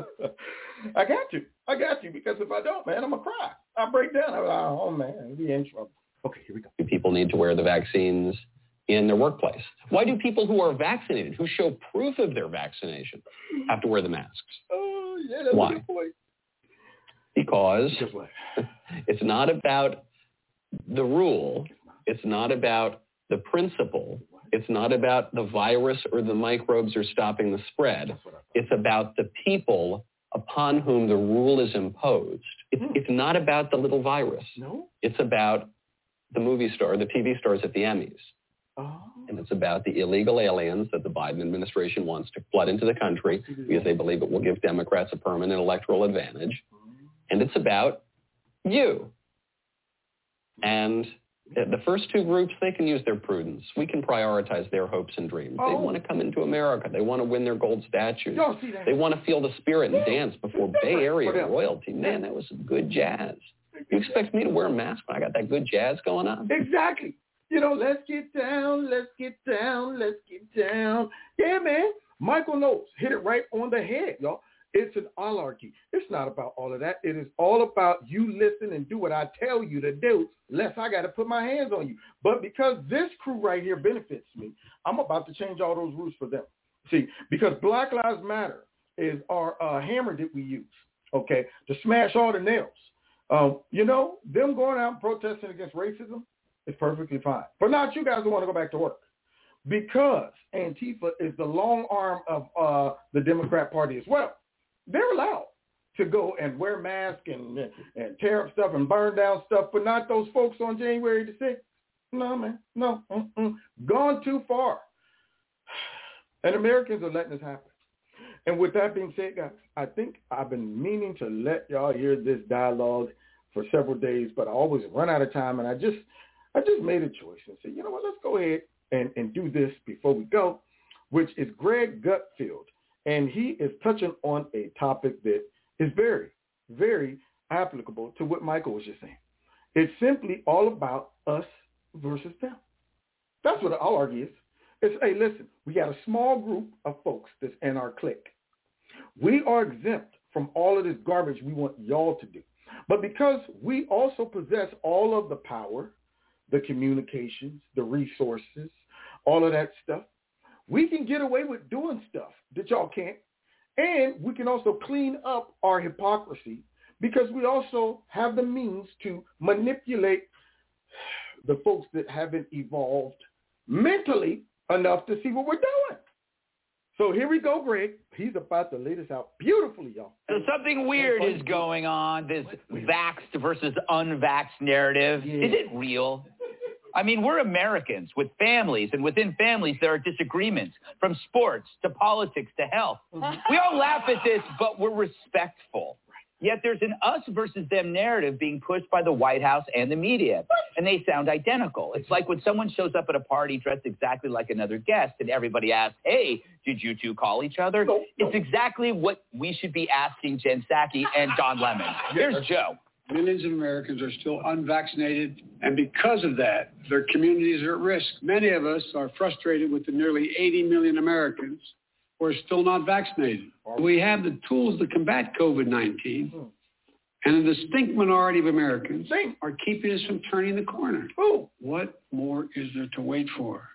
I got to. I got to, because if I don't, man, I'm going to cry. I'll break down. I'm like, oh, man, I'll be in trouble. Okay, here we go. Do people need to wear the vaccines in their workplace? Why do people who are vaccinated, who show proof of their vaccination, have to wear the masks? Oh, yeah, that's Why? a good point. Because it's not about the rule. It's not about the principle. It's not about the virus or the microbes or stopping the spread. It's about the people upon whom the rule is imposed. It's, hmm. it's not about the little virus. No? It's about the movie star, the T V stars at the Emmys. Oh. And it's about the illegal aliens that the Biden administration wants to flood into the country because they believe it will give Democrats a permanent electoral advantage. And it's about you. And the first two groups, they can use their prudence. We can prioritize their hopes and dreams. Oh. They want to come into America. They want to win their gold statues. Y'all see that? They want to feel the spirit and dance before Bay Area royalty. Man, that was some good jazz. You expect me to wear a mask when I got that good jazz going on? Exactly. You know, let's get down, let's get down, let's get down. Yeah, man. Michael Knowles hit it right on the head, y'all. It's an oligarchy. It's not about all of that. It is all about you listen and do what I tell you to do, lest I got to put my hands on you. But because this crew right here benefits me, I'm about to change all those rules for them. See, because Black Lives Matter is our uh, hammer that we use, okay, to smash all the nails. Um, you know, them going out and protesting against racism is perfectly fine. But not you guys who want to go back to work. Because Antifa is the long arm of uh, the Democrat Party as well. They're allowed to go and wear masks and, and tear up stuff and burn down stuff, but not those folks on January the sixth. No, man. No. Mm-mm. Gone too far. And Americans are letting this happen. And with that being said, guys, I think I've been meaning to let y'all hear this dialogue for several days, but I always run out of time, and I just I just made a choice and said, you know what, let's go ahead and, and do this before we go, which is Greg Gutfeld. And he is touching on a topic that is very, very applicable to what Michael was just saying. It's simply all about us versus them. That's what an oligarchy is. It's, hey, listen, we got a small group of folks that's in our clique. We are exempt from all of this garbage we want y'all to do. But because we also possess all of the power, the communications, the resources, all of that stuff, we can get away with doing stuff that y'all can't. And we can also clean up our hypocrisy because we also have the means to manipulate the folks that haven't evolved mentally enough to see what we're doing. So here we go, Greg. He's about to lay this out beautifully, y'all. So something weird is going on, this vaxxed versus unvaxxed narrative. Yeah. Is it real? I mean, we're Americans with families, and within families there are disagreements, from sports to politics to health. Mm-hmm. We all laugh at this, but we're respectful. Yet there's an us versus them narrative being pushed by the White House and the media, and they sound identical. It's like when someone shows up at a party dressed exactly like another guest, and everybody asks, hey, did you two call each other? No, no. It's exactly what we should be asking Jen Psaki and Don Lemon. Here's Joe. Millions of Americans are still unvaccinated, and because of that, their communities are at risk. Many of us are frustrated with the nearly eighty million Americans who are still not vaccinated. We have the tools to combat COVID nineteen, and a distinct minority of Americans are keeping us from turning the corner. What more is there to wait for?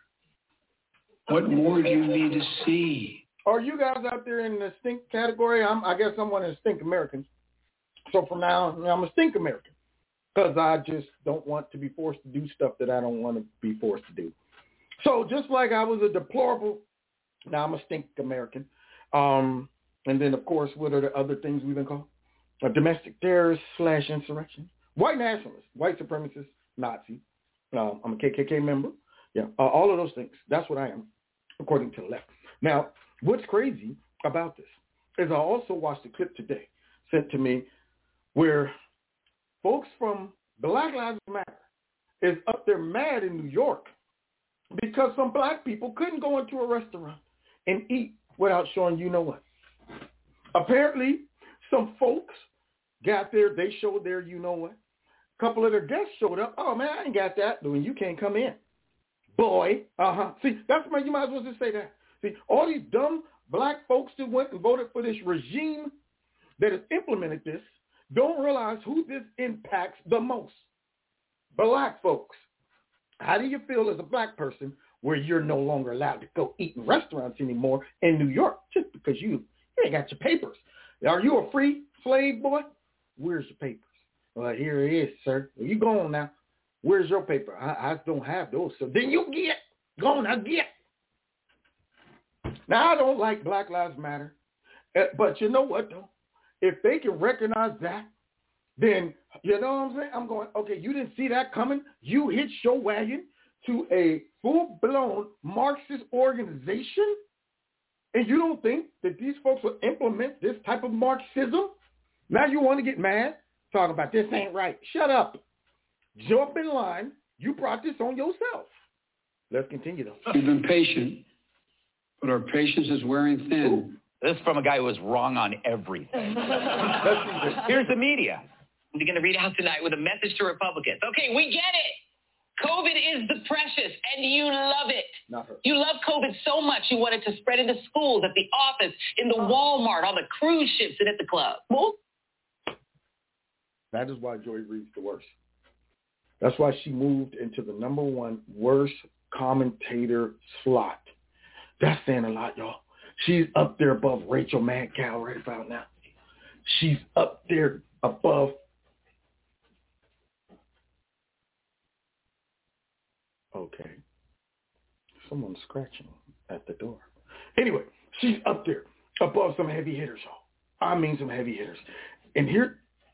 What more do you need to see? Are you guys out there in the stink category? I'm, I guess I'm one of the stink Americans. So from now on, I'm a stink American because I just don't want to be forced to do stuff that I don't want to be forced to do. So just like I was a deplorable, now I'm a stink American. Um, and then, of course, what are the other things we've been called? A domestic terrorist slash insurrection. White nationalist, white supremacist, Nazi. Um, I'm a K K K member. Yeah, uh, all of those things. That's what I am, according to the left. Now, what's crazy about this is I also watched a clip today sent to me where folks from Black Lives Matter is up there mad in New York because some black people couldn't go into a restaurant and eat without showing you know what. Apparently, some folks got there, they showed their you know what. A couple of their guests showed up. Oh, man, I ain't got that. Then you can't come in. Boy, uh-huh. See, that's why you might as well just say that. See, all these dumb black folks that went and voted for this regime that has implemented this don't realize who this impacts the most. Black folks. How do you feel as a black person where you're no longer allowed to go eat in restaurants anymore in New York just because you, you ain't got your papers? Are you a free slave boy? Where's your papers? Well, here it is, sir. Well, you go on now. Where's your paper? I, I don't have those. So then you get. Go on now, get. Now, I don't like Black Lives Matter. But you know what, though? If they can recognize that, then, you know what I'm saying? I'm going, okay, you didn't see that coming. You hitched your wagon to a full-blown Marxist organization, and you don't think that these folks will implement this type of Marxism? Now you want to get mad? Talking about this ain't right. Shut up. Jump in line. You brought this on yourself. Let's continue, though. We've been patient, but our patience is wearing thin. Ooh. This is from a guy who was wrong on everything. Here's the media. We're going to read out tonight with a message to Republicans. Okay, we get it. COVID is the precious, and you love it. Not her. You love COVID so much you want it to spread into schools, at the office, in the Walmart, on the cruise ships, and at the club. Well, that is why Joy Reid's the worst. That's why she moved into the number one worst commentator slot. That's saying a lot, y'all. She's up there above Rachel Madcow right about now. She's up there above. Okay. Someone's scratching at the door. Anyway, she's up there above some heavy hitters, y'all. I mean some heavy hitters. And here,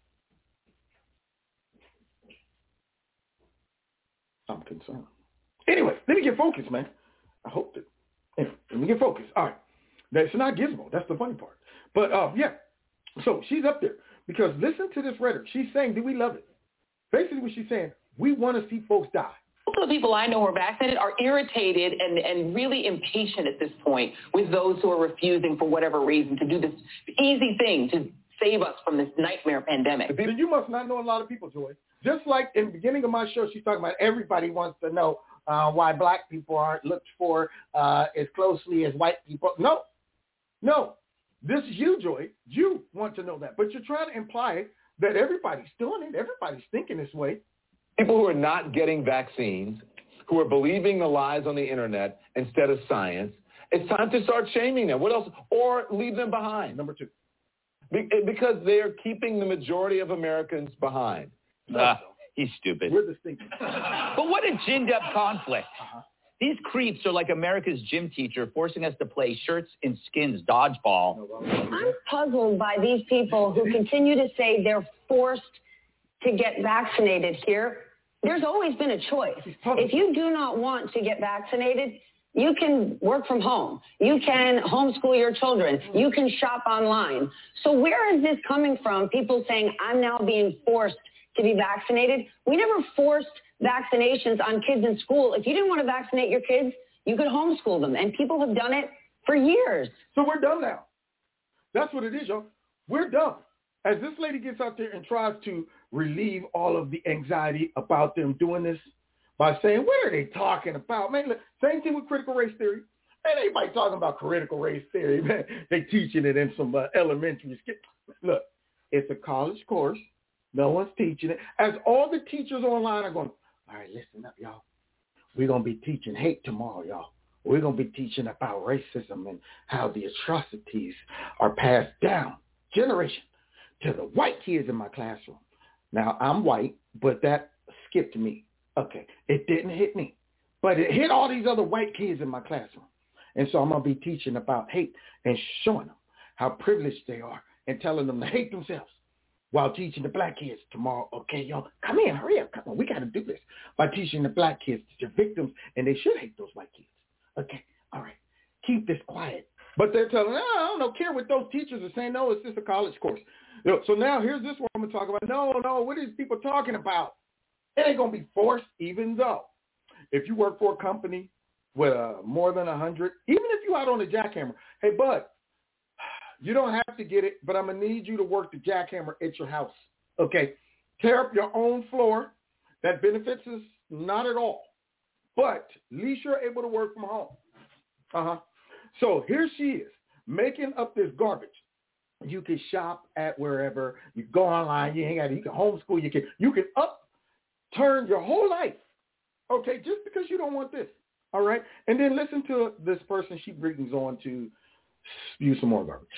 I'm concerned. Anyway, let me get focused, man. I hope that, anyway, let me get focused. All right. That's not Gizmo. That's the funny part. But, uh, yeah. So she's up there. Because listen to this rhetoric. She's saying, do we love it? Basically what she's saying, we want to see folks die. Most of the people I know who are vaccinated are irritated and, and really impatient at this point with those who are refusing for whatever reason to do this easy thing to save us from this nightmare pandemic. Then you must not know a lot of people, Joy. Just like in the beginning of my show, she's talking about everybody wants to know uh, why black people aren't looked for uh, as closely as white people. No, no. This is you, Joy. You want to know that. But you're trying to imply that everybody's doing it. Everybody's thinking this way. People who are not getting vaccines, who are believing the lies on the internet instead of science, it's time to start shaming them. What else? Or leave them behind. Number two. Be- because they're keeping the majority of Americans behind. Uh, he's stupid. We're the thinking. But what a ginned up conflict. Uh-huh. These creeps are like America's gym teacher forcing us to play shirts and skins dodgeball. I'm puzzled by these people who continue to say they're forced to get vaccinated here. There's always been a choice. If you do not want to get vaccinated, you can work from home. You can homeschool your children. You can shop online. So where is this coming from? People saying, I'm now being forced to be vaccinated. We never forced vaccinations on kids in school. If you didn't want to vaccinate your kids, you could homeschool them. And people have done it for years. So we're done now. That's what it is, y'all. We're done. As this lady gets out there and tries to relieve all of the anxiety about them doing this by saying, what are they talking about? Man, look, same thing with critical race theory. Man, anybody talking about critical race theory, man, they teaching it in some uh, elementary school. Look, it's a college course. No one's teaching it. As all the teachers online are going, all right, listen up, y'all. We're going to be teaching hate tomorrow, y'all. We're going to be teaching about racism and how the atrocities are passed down generation to the white kids in my classroom. Now, I'm white, but that skipped me. Okay, it didn't hit me, but it hit all these other white kids in my classroom. And so I'm going to be teaching about hate and showing them how privileged they are and telling them to hate themselves while teaching the black kids tomorrow. Okay, y'all, come in, hurry up. Come on, we got to do this by teaching the black kids that they're victims and they should hate those white kids. Okay, all right, keep this quiet. But they're telling, oh, I don't care what those teachers are saying. No, it's just a college course. You know, so now here's this one I'm going to talk about. No, no, what are these people talking about? It ain't going to be forced, even though if you work for a company with uh, more than one hundred, even if you're out on the jackhammer, hey, bud, you don't have to get it, but I'm going to need you to work the jackhammer at your house. Okay? Tear up your own floor. That benefits us not at all. But at least you're able to work from home. Uh-huh. So here she is. making up this garbage. You can shop at wherever. You go online. You ain't got. You can homeschool. You can. You can upturn your whole life. Okay, just because you don't want this. All right, and then listen to this person. She brings on to spew some more garbage.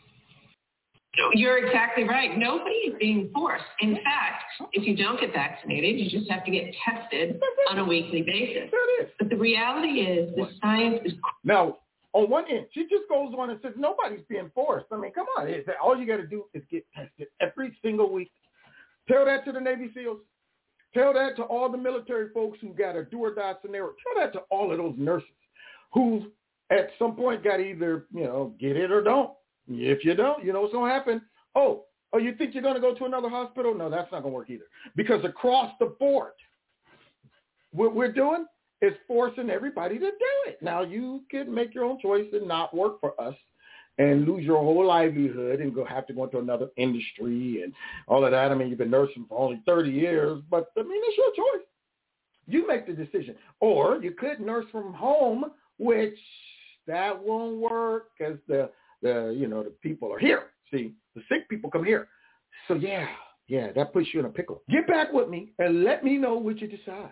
You're exactly right. Nobody is being forced. In fact, if you don't get vaccinated, you just have to get tested on a weekly basis. But the reality is the science is... Now, on one end, she just goes on and says, nobody's being forced. I mean, come on. It's, all you got to do is get tested every single week. Tell that to the Navy SEALs. Tell that to all the military folks who got a do-or-die scenario. Tell that to all of those nurses who at some point got to either, you know, get it or don't. If you don't, you know what's going to happen. Oh, oh, you think you're going to go to another hospital? No, that's not going to work either. Because across the board, what we're doing is forcing everybody to do it. Now, you can make your own choice and not work for us and lose your whole livelihood and go have to go into another industry and all of that. I mean, you've been nursing for only thirty years, but, I mean, it's your choice. You make the decision. Or you could nurse from home, which that won't work because the The you know the people are here. See, the sick people come here. So yeah, yeah, that puts you in a pickle. Get back with me and let me know what you decide.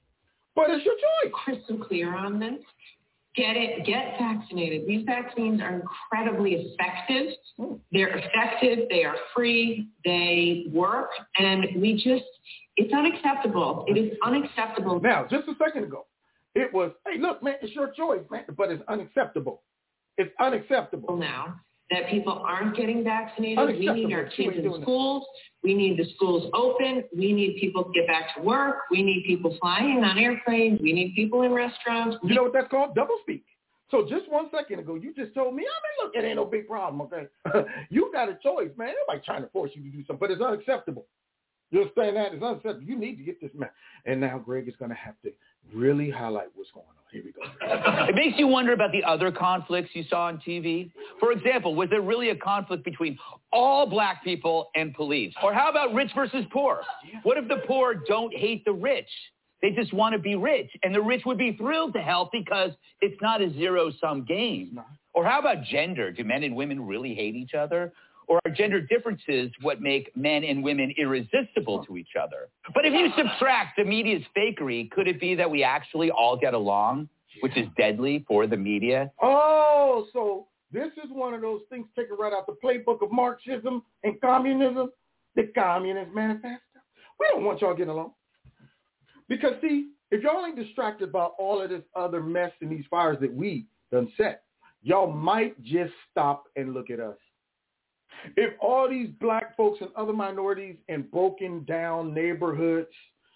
But it's your choice. Crystal clear on this. Get it. Get vaccinated. These vaccines are incredibly effective. Mm. They're effective. They are free. They work. And we just, it's unacceptable. It is unacceptable. Now, just a second ago, it was, hey, look, man, it's your choice, man, but it's unacceptable. It's unacceptable now that people aren't getting vaccinated. We need our kids in schools. We need the schools open. We need people to get back to work. We need people flying on airplanes. We need people in restaurants. You know what that's called? Doublespeak. So just one second ago, you just told me, I mean, look, it ain't no big problem, okay? You got a choice, man. Nobody's trying to force you to do something, but it's unacceptable. You understand that? It's unacceptable. You need to get this man. And now Greg is going to have to really highlight what's going on. Here we go. It makes you wonder about the other conflicts you saw on T V. For example, was there really a conflict between all black people and police? Or how about rich versus poor? What if the poor don't hate the rich? They just want to be rich, and the rich would be thrilled to help because it's not a zero-sum game. Or how about gender? Do men and women really hate each other? Or are gender differences what make men and women irresistible to each other? But if you subtract the media's fakery, could it be that we actually all get along, which is deadly for the media? Oh, so this is one of those things taken right out the playbook of Marxism and communism, the Communist Manifesto. We don't want y'all getting along. Because, see, if y'all ain't distracted by all of this other mess and these fires that we done set, y'all might just stop and look at us. If all these black folks and other minorities in broken down neighborhoods,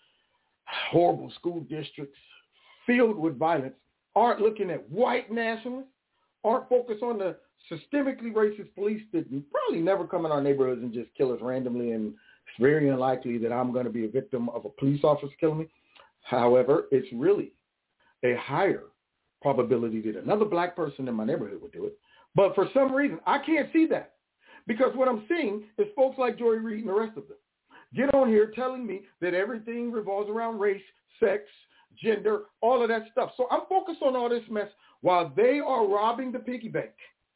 horrible school districts filled with violence aren't looking at white nationalists, aren't focused on the systemically racist police that probably never come in our neighborhoods and just kill us randomly, and it's very unlikely that I'm going to be a victim of a police officer killing me. However, it's really a higher probability that another black person in my neighborhood would do it. But for some reason, I can't see that. Because what I'm seeing is folks like Joy Reid and the rest of them get on here telling me that everything revolves around race, sex, gender, all of that stuff. So I'm focused on all this mess while they are robbing the piggy bank.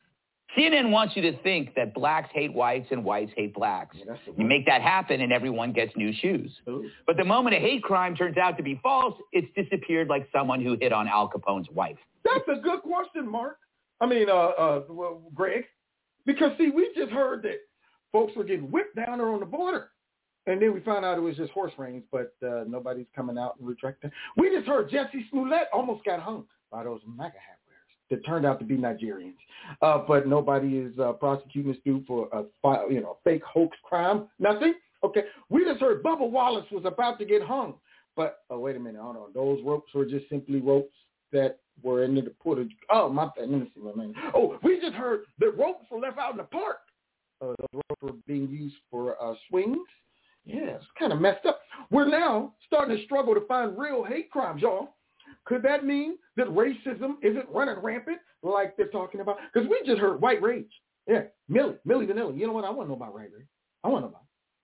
C N N wants you to think that blacks hate whites and whites hate blacks. Yeah, you make that happen and everyone gets new shoes. Ooh. But the moment a hate crime turns out to be false, it's disappeared like someone who hit on Al Capone's wife. That's a good question, Mark. I mean, uh, uh, well, Greg. Because, see, we just heard that folks were getting whipped down there on the border. And then we found out it was just horse reins, but uh, nobody's coming out and retracting. We just heard Jesse Smollett almost got hung by those MAGA hat wearers that turned out to be Nigerians. Uh, but nobody is uh, prosecuting this dude for a you know, fake hoax crime. Nothing. Okay. We just heard Bubba Wallace was about to get hung. But, oh, wait a minute. Hold on. Those ropes were just simply ropes that were in the put. Oh, my bad. Let me see my name. Oh, we just heard that ropes were left out in the park. Uh, those ropes were being used for uh, swings. Yeah, it's kind of messed up. We're now starting to struggle to find real hate crimes, y'all. Could that mean that racism isn't running rampant like they're talking about? Because we just heard white rage. Yeah, Millie, Millie Vanilli. You know what? I want to know about white rage. I want to know about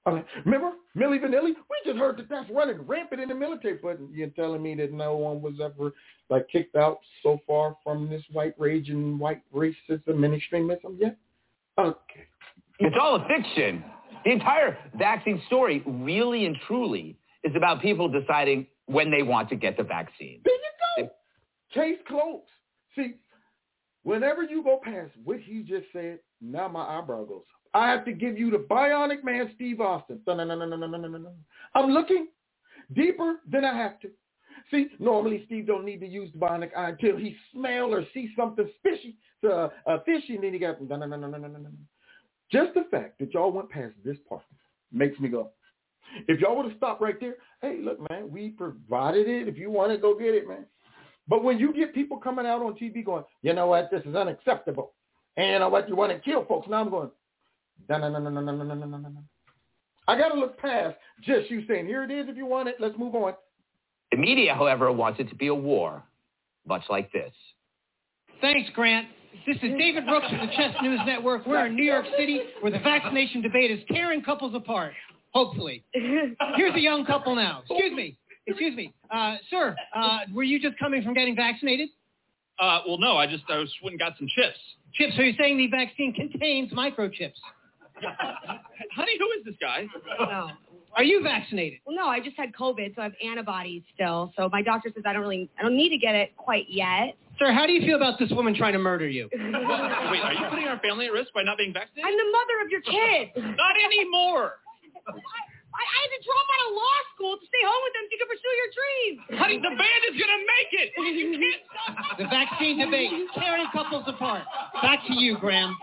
Uh, remember, Milli Vanilli? We just heard that that's running rampant in the military, but you're telling me that no one was ever like kicked out so far from this white rage and white racism and extremism yet? Okay. It's all a fiction. The entire vaccine story really and truly is about people deciding when they want to get the vaccine. There you go. Case closed. See, whenever you go past what he just said, now my eyebrow goes up. I have to give you the bionic man, Steve Austin. No, no, no, no, no, no, no, no. I'm looking deeper than I have to. See, normally Steve don't need to use the bionic eye until he smell or see something fishy, uh, uh, fishy, and then he got no, no, no, no, no, no, no, no. Just the fact that y'all went past this part makes me go. If y'all would have stopped right there, hey, look, man, we provided it. If you want it, go get it, man. But when you get people coming out on T V going, you know what, this is unacceptable, and you know what, you want to kill folks. Now I'm going, no, no, no, no, no, no, no, no, no, no. I got to look past just you saying, here it is, if you want it, let's move on. The media, however, wants it to be a war, much like this. Thanks, Grant. This is David Brooks of the Chess News Network. We're in New York City where the vaccination debate is tearing couples apart, hopefully. Here's a young couple now. Excuse me. Excuse me. Uh, sir, uh, were you just coming from getting vaccinated? Uh, well, no, I just I was went and got some chips. Chips? So you're saying the vaccine contains microchips? Honey, who is this guy? No. Are you vaccinated? Well, no, I just had COVID, so I have antibodies still. So my doctor says I don't really, I don't need to get it quite yet. Sir, how do you feel about this woman trying to murder you? Wait, are you putting our family at risk by not being vaccinated? I'm the mother of your kids. Not anymore. I, I had to drop out of law school to stay home with them so you can pursue your dreams. Honey, the band is going to make it. You can't stop. The vaccine debate, tearing couples apart. Back to you, Graham.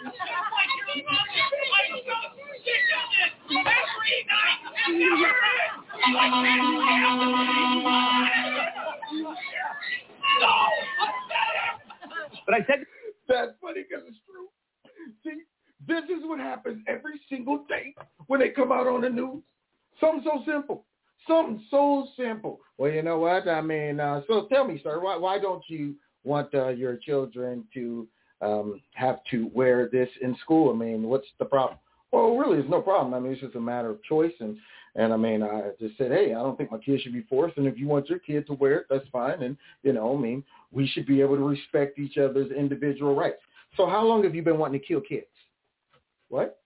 But I said that's funny because it's true. See, this is what happens every single day when they come out on the news. Something so simple. Something so simple. Well, you know what? I mean, uh, so tell me, sir, why why don't you want uh, your children to um, have to wear this in school? I mean, what's the problem? Well, really, it's no problem. I mean, it's just a matter of choice. And, and I mean, I just said, hey, I don't think my kids should be forced. And if you want your kid to wear it, that's fine. And, you know, I mean, we should be able to respect each other's individual rights. So how long have you been wanting to kill kids? What?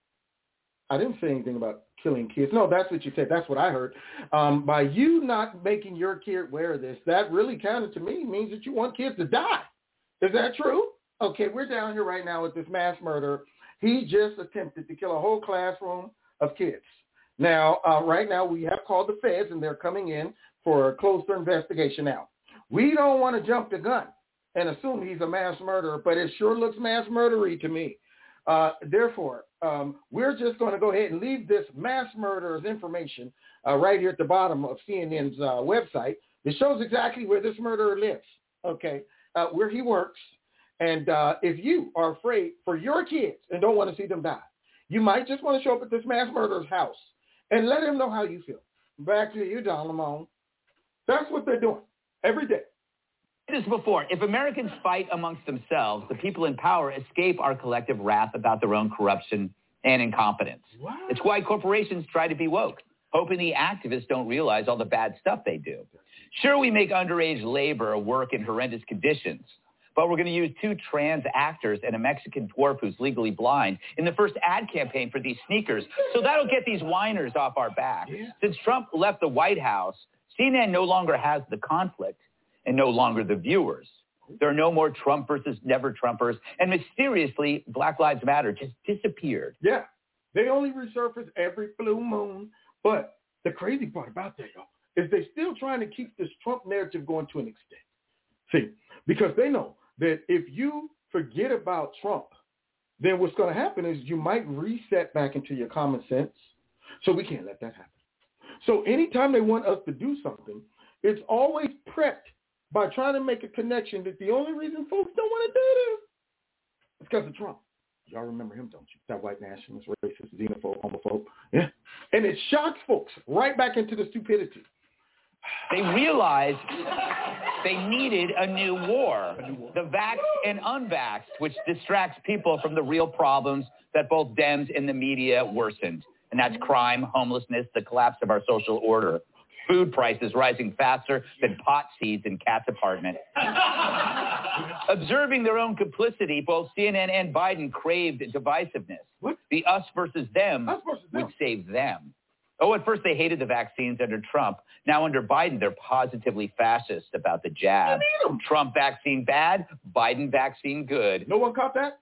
I didn't say anything about killing kids. No, that's what you said. That's what I heard. Um, by you not making your kid wear this, that really kind of, to me, means that you want kids to die. Is that true? Okay, we're down here right now with this mass murderer. He just attempted to kill a whole classroom of kids. Now, uh, right now, we have called the feds, and they're coming in for a closer investigation now. We don't want to jump the gun and assume he's a mass murderer, but it sure looks mass murdery to me. Uh, therefore, um, we're just going to go ahead and leave this mass murderer's information uh, right here at the bottom of C N N's uh, website. It shows exactly where this murderer lives, okay, uh, where he works. And uh, if you are afraid for your kids and don't want to see them die, you might just want to show up at this mass murderer's house and let him know how you feel. Back to you, Don Lemon. That's what they're doing every day. This before, if Americans fight amongst themselves, the people in power escape our collective wrath about their own corruption and incompetence. Wow. It's why corporations try to be woke, hoping the activists don't realize all the bad stuff they do. Sure, we make underage labor work in horrendous conditions, but we're going to use two trans actors and a Mexican dwarf who's legally blind in the first ad campaign for these sneakers. So that'll get these whiners off our back. Yeah. Since Trump left the White House, C N N no longer has the conflict and no longer the viewers. There are no more Trump versus never Trumpers. And mysteriously, Black Lives Matter just disappeared. Yeah, they only resurface every blue moon. But the crazy part about that, y'all, is they're still trying to keep this Trump narrative going to an extent. See, because they know that if you forget about Trump, then what's going to happen is you might reset back into your common sense. So we can't let that happen. So anytime they want us to do something, it's always prepped by trying to make a connection that the only reason folks don't want to do this is because of Trump. Y'all remember him, don't you? That white nationalist, racist, xenophobe, homophobe. Yeah. And it shocks folks right back into the stupidity. They realized they needed a new war, the vaxxed and unvaxxed, which distracts people from the real problems that both Dems and the media worsened. And that's crime, homelessness, the collapse of our social order. Food prices rising faster than pot seeds in Cat's apartment. Observing their own complicity, both C N N and Biden craved divisiveness. What? The us versus them us versus would them. save them. Oh, at first they hated the vaccines under Trump. Now under Biden, they're positively fascist about the jab. Trump vaccine bad, Biden vaccine good. No one caught that?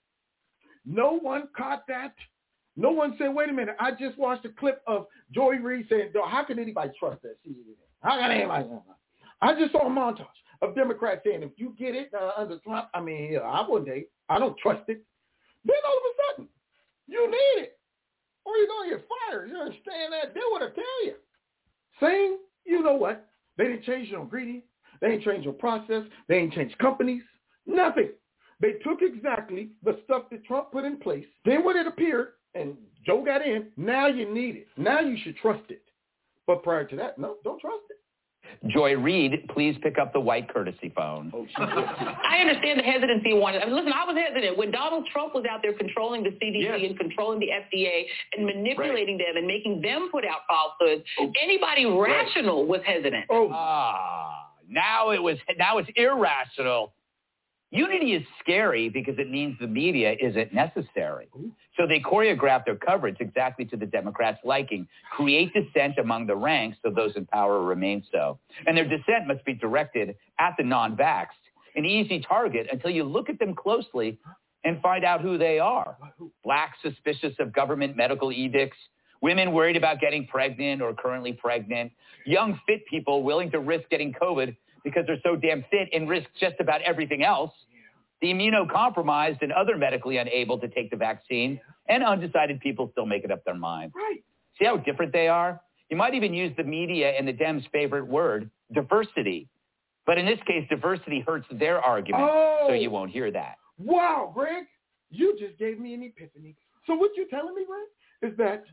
No one caught that? No one said, wait a minute, I just watched a clip of Joy Reid saying, how can anybody trust that C N N? How can anybody? I just saw a montage of Democrats saying, if you get it uh, under Trump, I mean, yeah, I wouldn't date. I don't trust it. Then all of a sudden, you need it, or you're going to get fired. You understand that? They would have tell you. Saying, you know what? They didn't change your ingredient. They didn't change your process. They didn't change companies. Nothing. They took exactly the stuff that Trump put in place. Then when it appeared, and Joe got in, now you need it. Now you should trust it. But prior to that, no, don't trust it. Joy Reid, please pick up the white courtesy phone. Oh, I understand the hesitancy one. I mean, listen, I was hesitant when Donald Trump was out there controlling the C D C yes. and controlling the F D A and manipulating right. them and making them put out falsehoods. Oh. Anybody rational right. was hesitant. Oh. Ah, now it was. Now it's irrational. Unity is scary because it means the media isn't necessary. Ooh. So they choreograph their coverage exactly to the Democrats' liking, create dissent among the ranks so those in power remain so. And their dissent must be directed at the non-vaxxed, an easy target until you look at them closely and find out who they are. Blacks suspicious of government medical edicts, women worried about getting pregnant or currently pregnant, young fit people willing to risk getting COVID because they're so damn fit and risk just about everything else, the immunocompromised and other medically unable to take the vaccine, and undecided people still making up their mind. Right. See how different they are? You might even use the media and the Dems' favorite word, diversity. But in this case, diversity hurts their argument, oh. so you won't hear that. Wow, Greg, you just gave me an epiphany. So what you're telling me, Greg, is that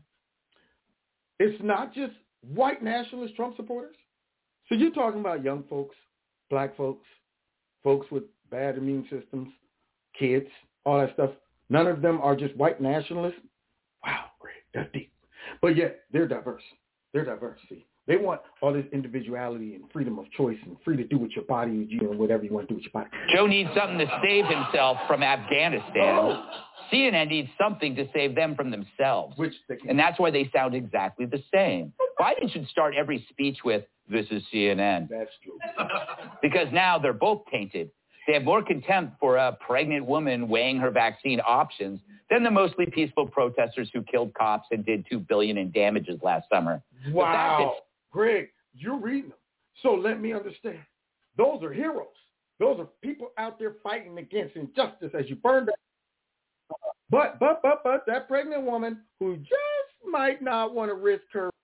it's not just white nationalist Trump supporters? So you're talking about young folks, black folks, folks with bad immune systems, kids, all that stuff. None of them are just white nationalists. Wow, great. That's deep. But yet, they're diverse. They're diverse. See, they want all this individuality and freedom of choice and free to do with your body, you know, whatever you want to do with your body. Joe needs something to save himself from Afghanistan. Oh. C N N needs something to save them from themselves. Which they can. And that's why they sound exactly the same. Biden should start every speech with, this is C N N. That's true. Because now they're both tainted. They have more contempt for a pregnant woman weighing her vaccine options than the mostly peaceful protesters who killed cops and did two billion dollars in damages last summer. Wow. Greg, you're reading them. So let me understand. Those are heroes. Those are people out there fighting against injustice as you burn down. But, but, but, but, that pregnant woman who just might not want to risk her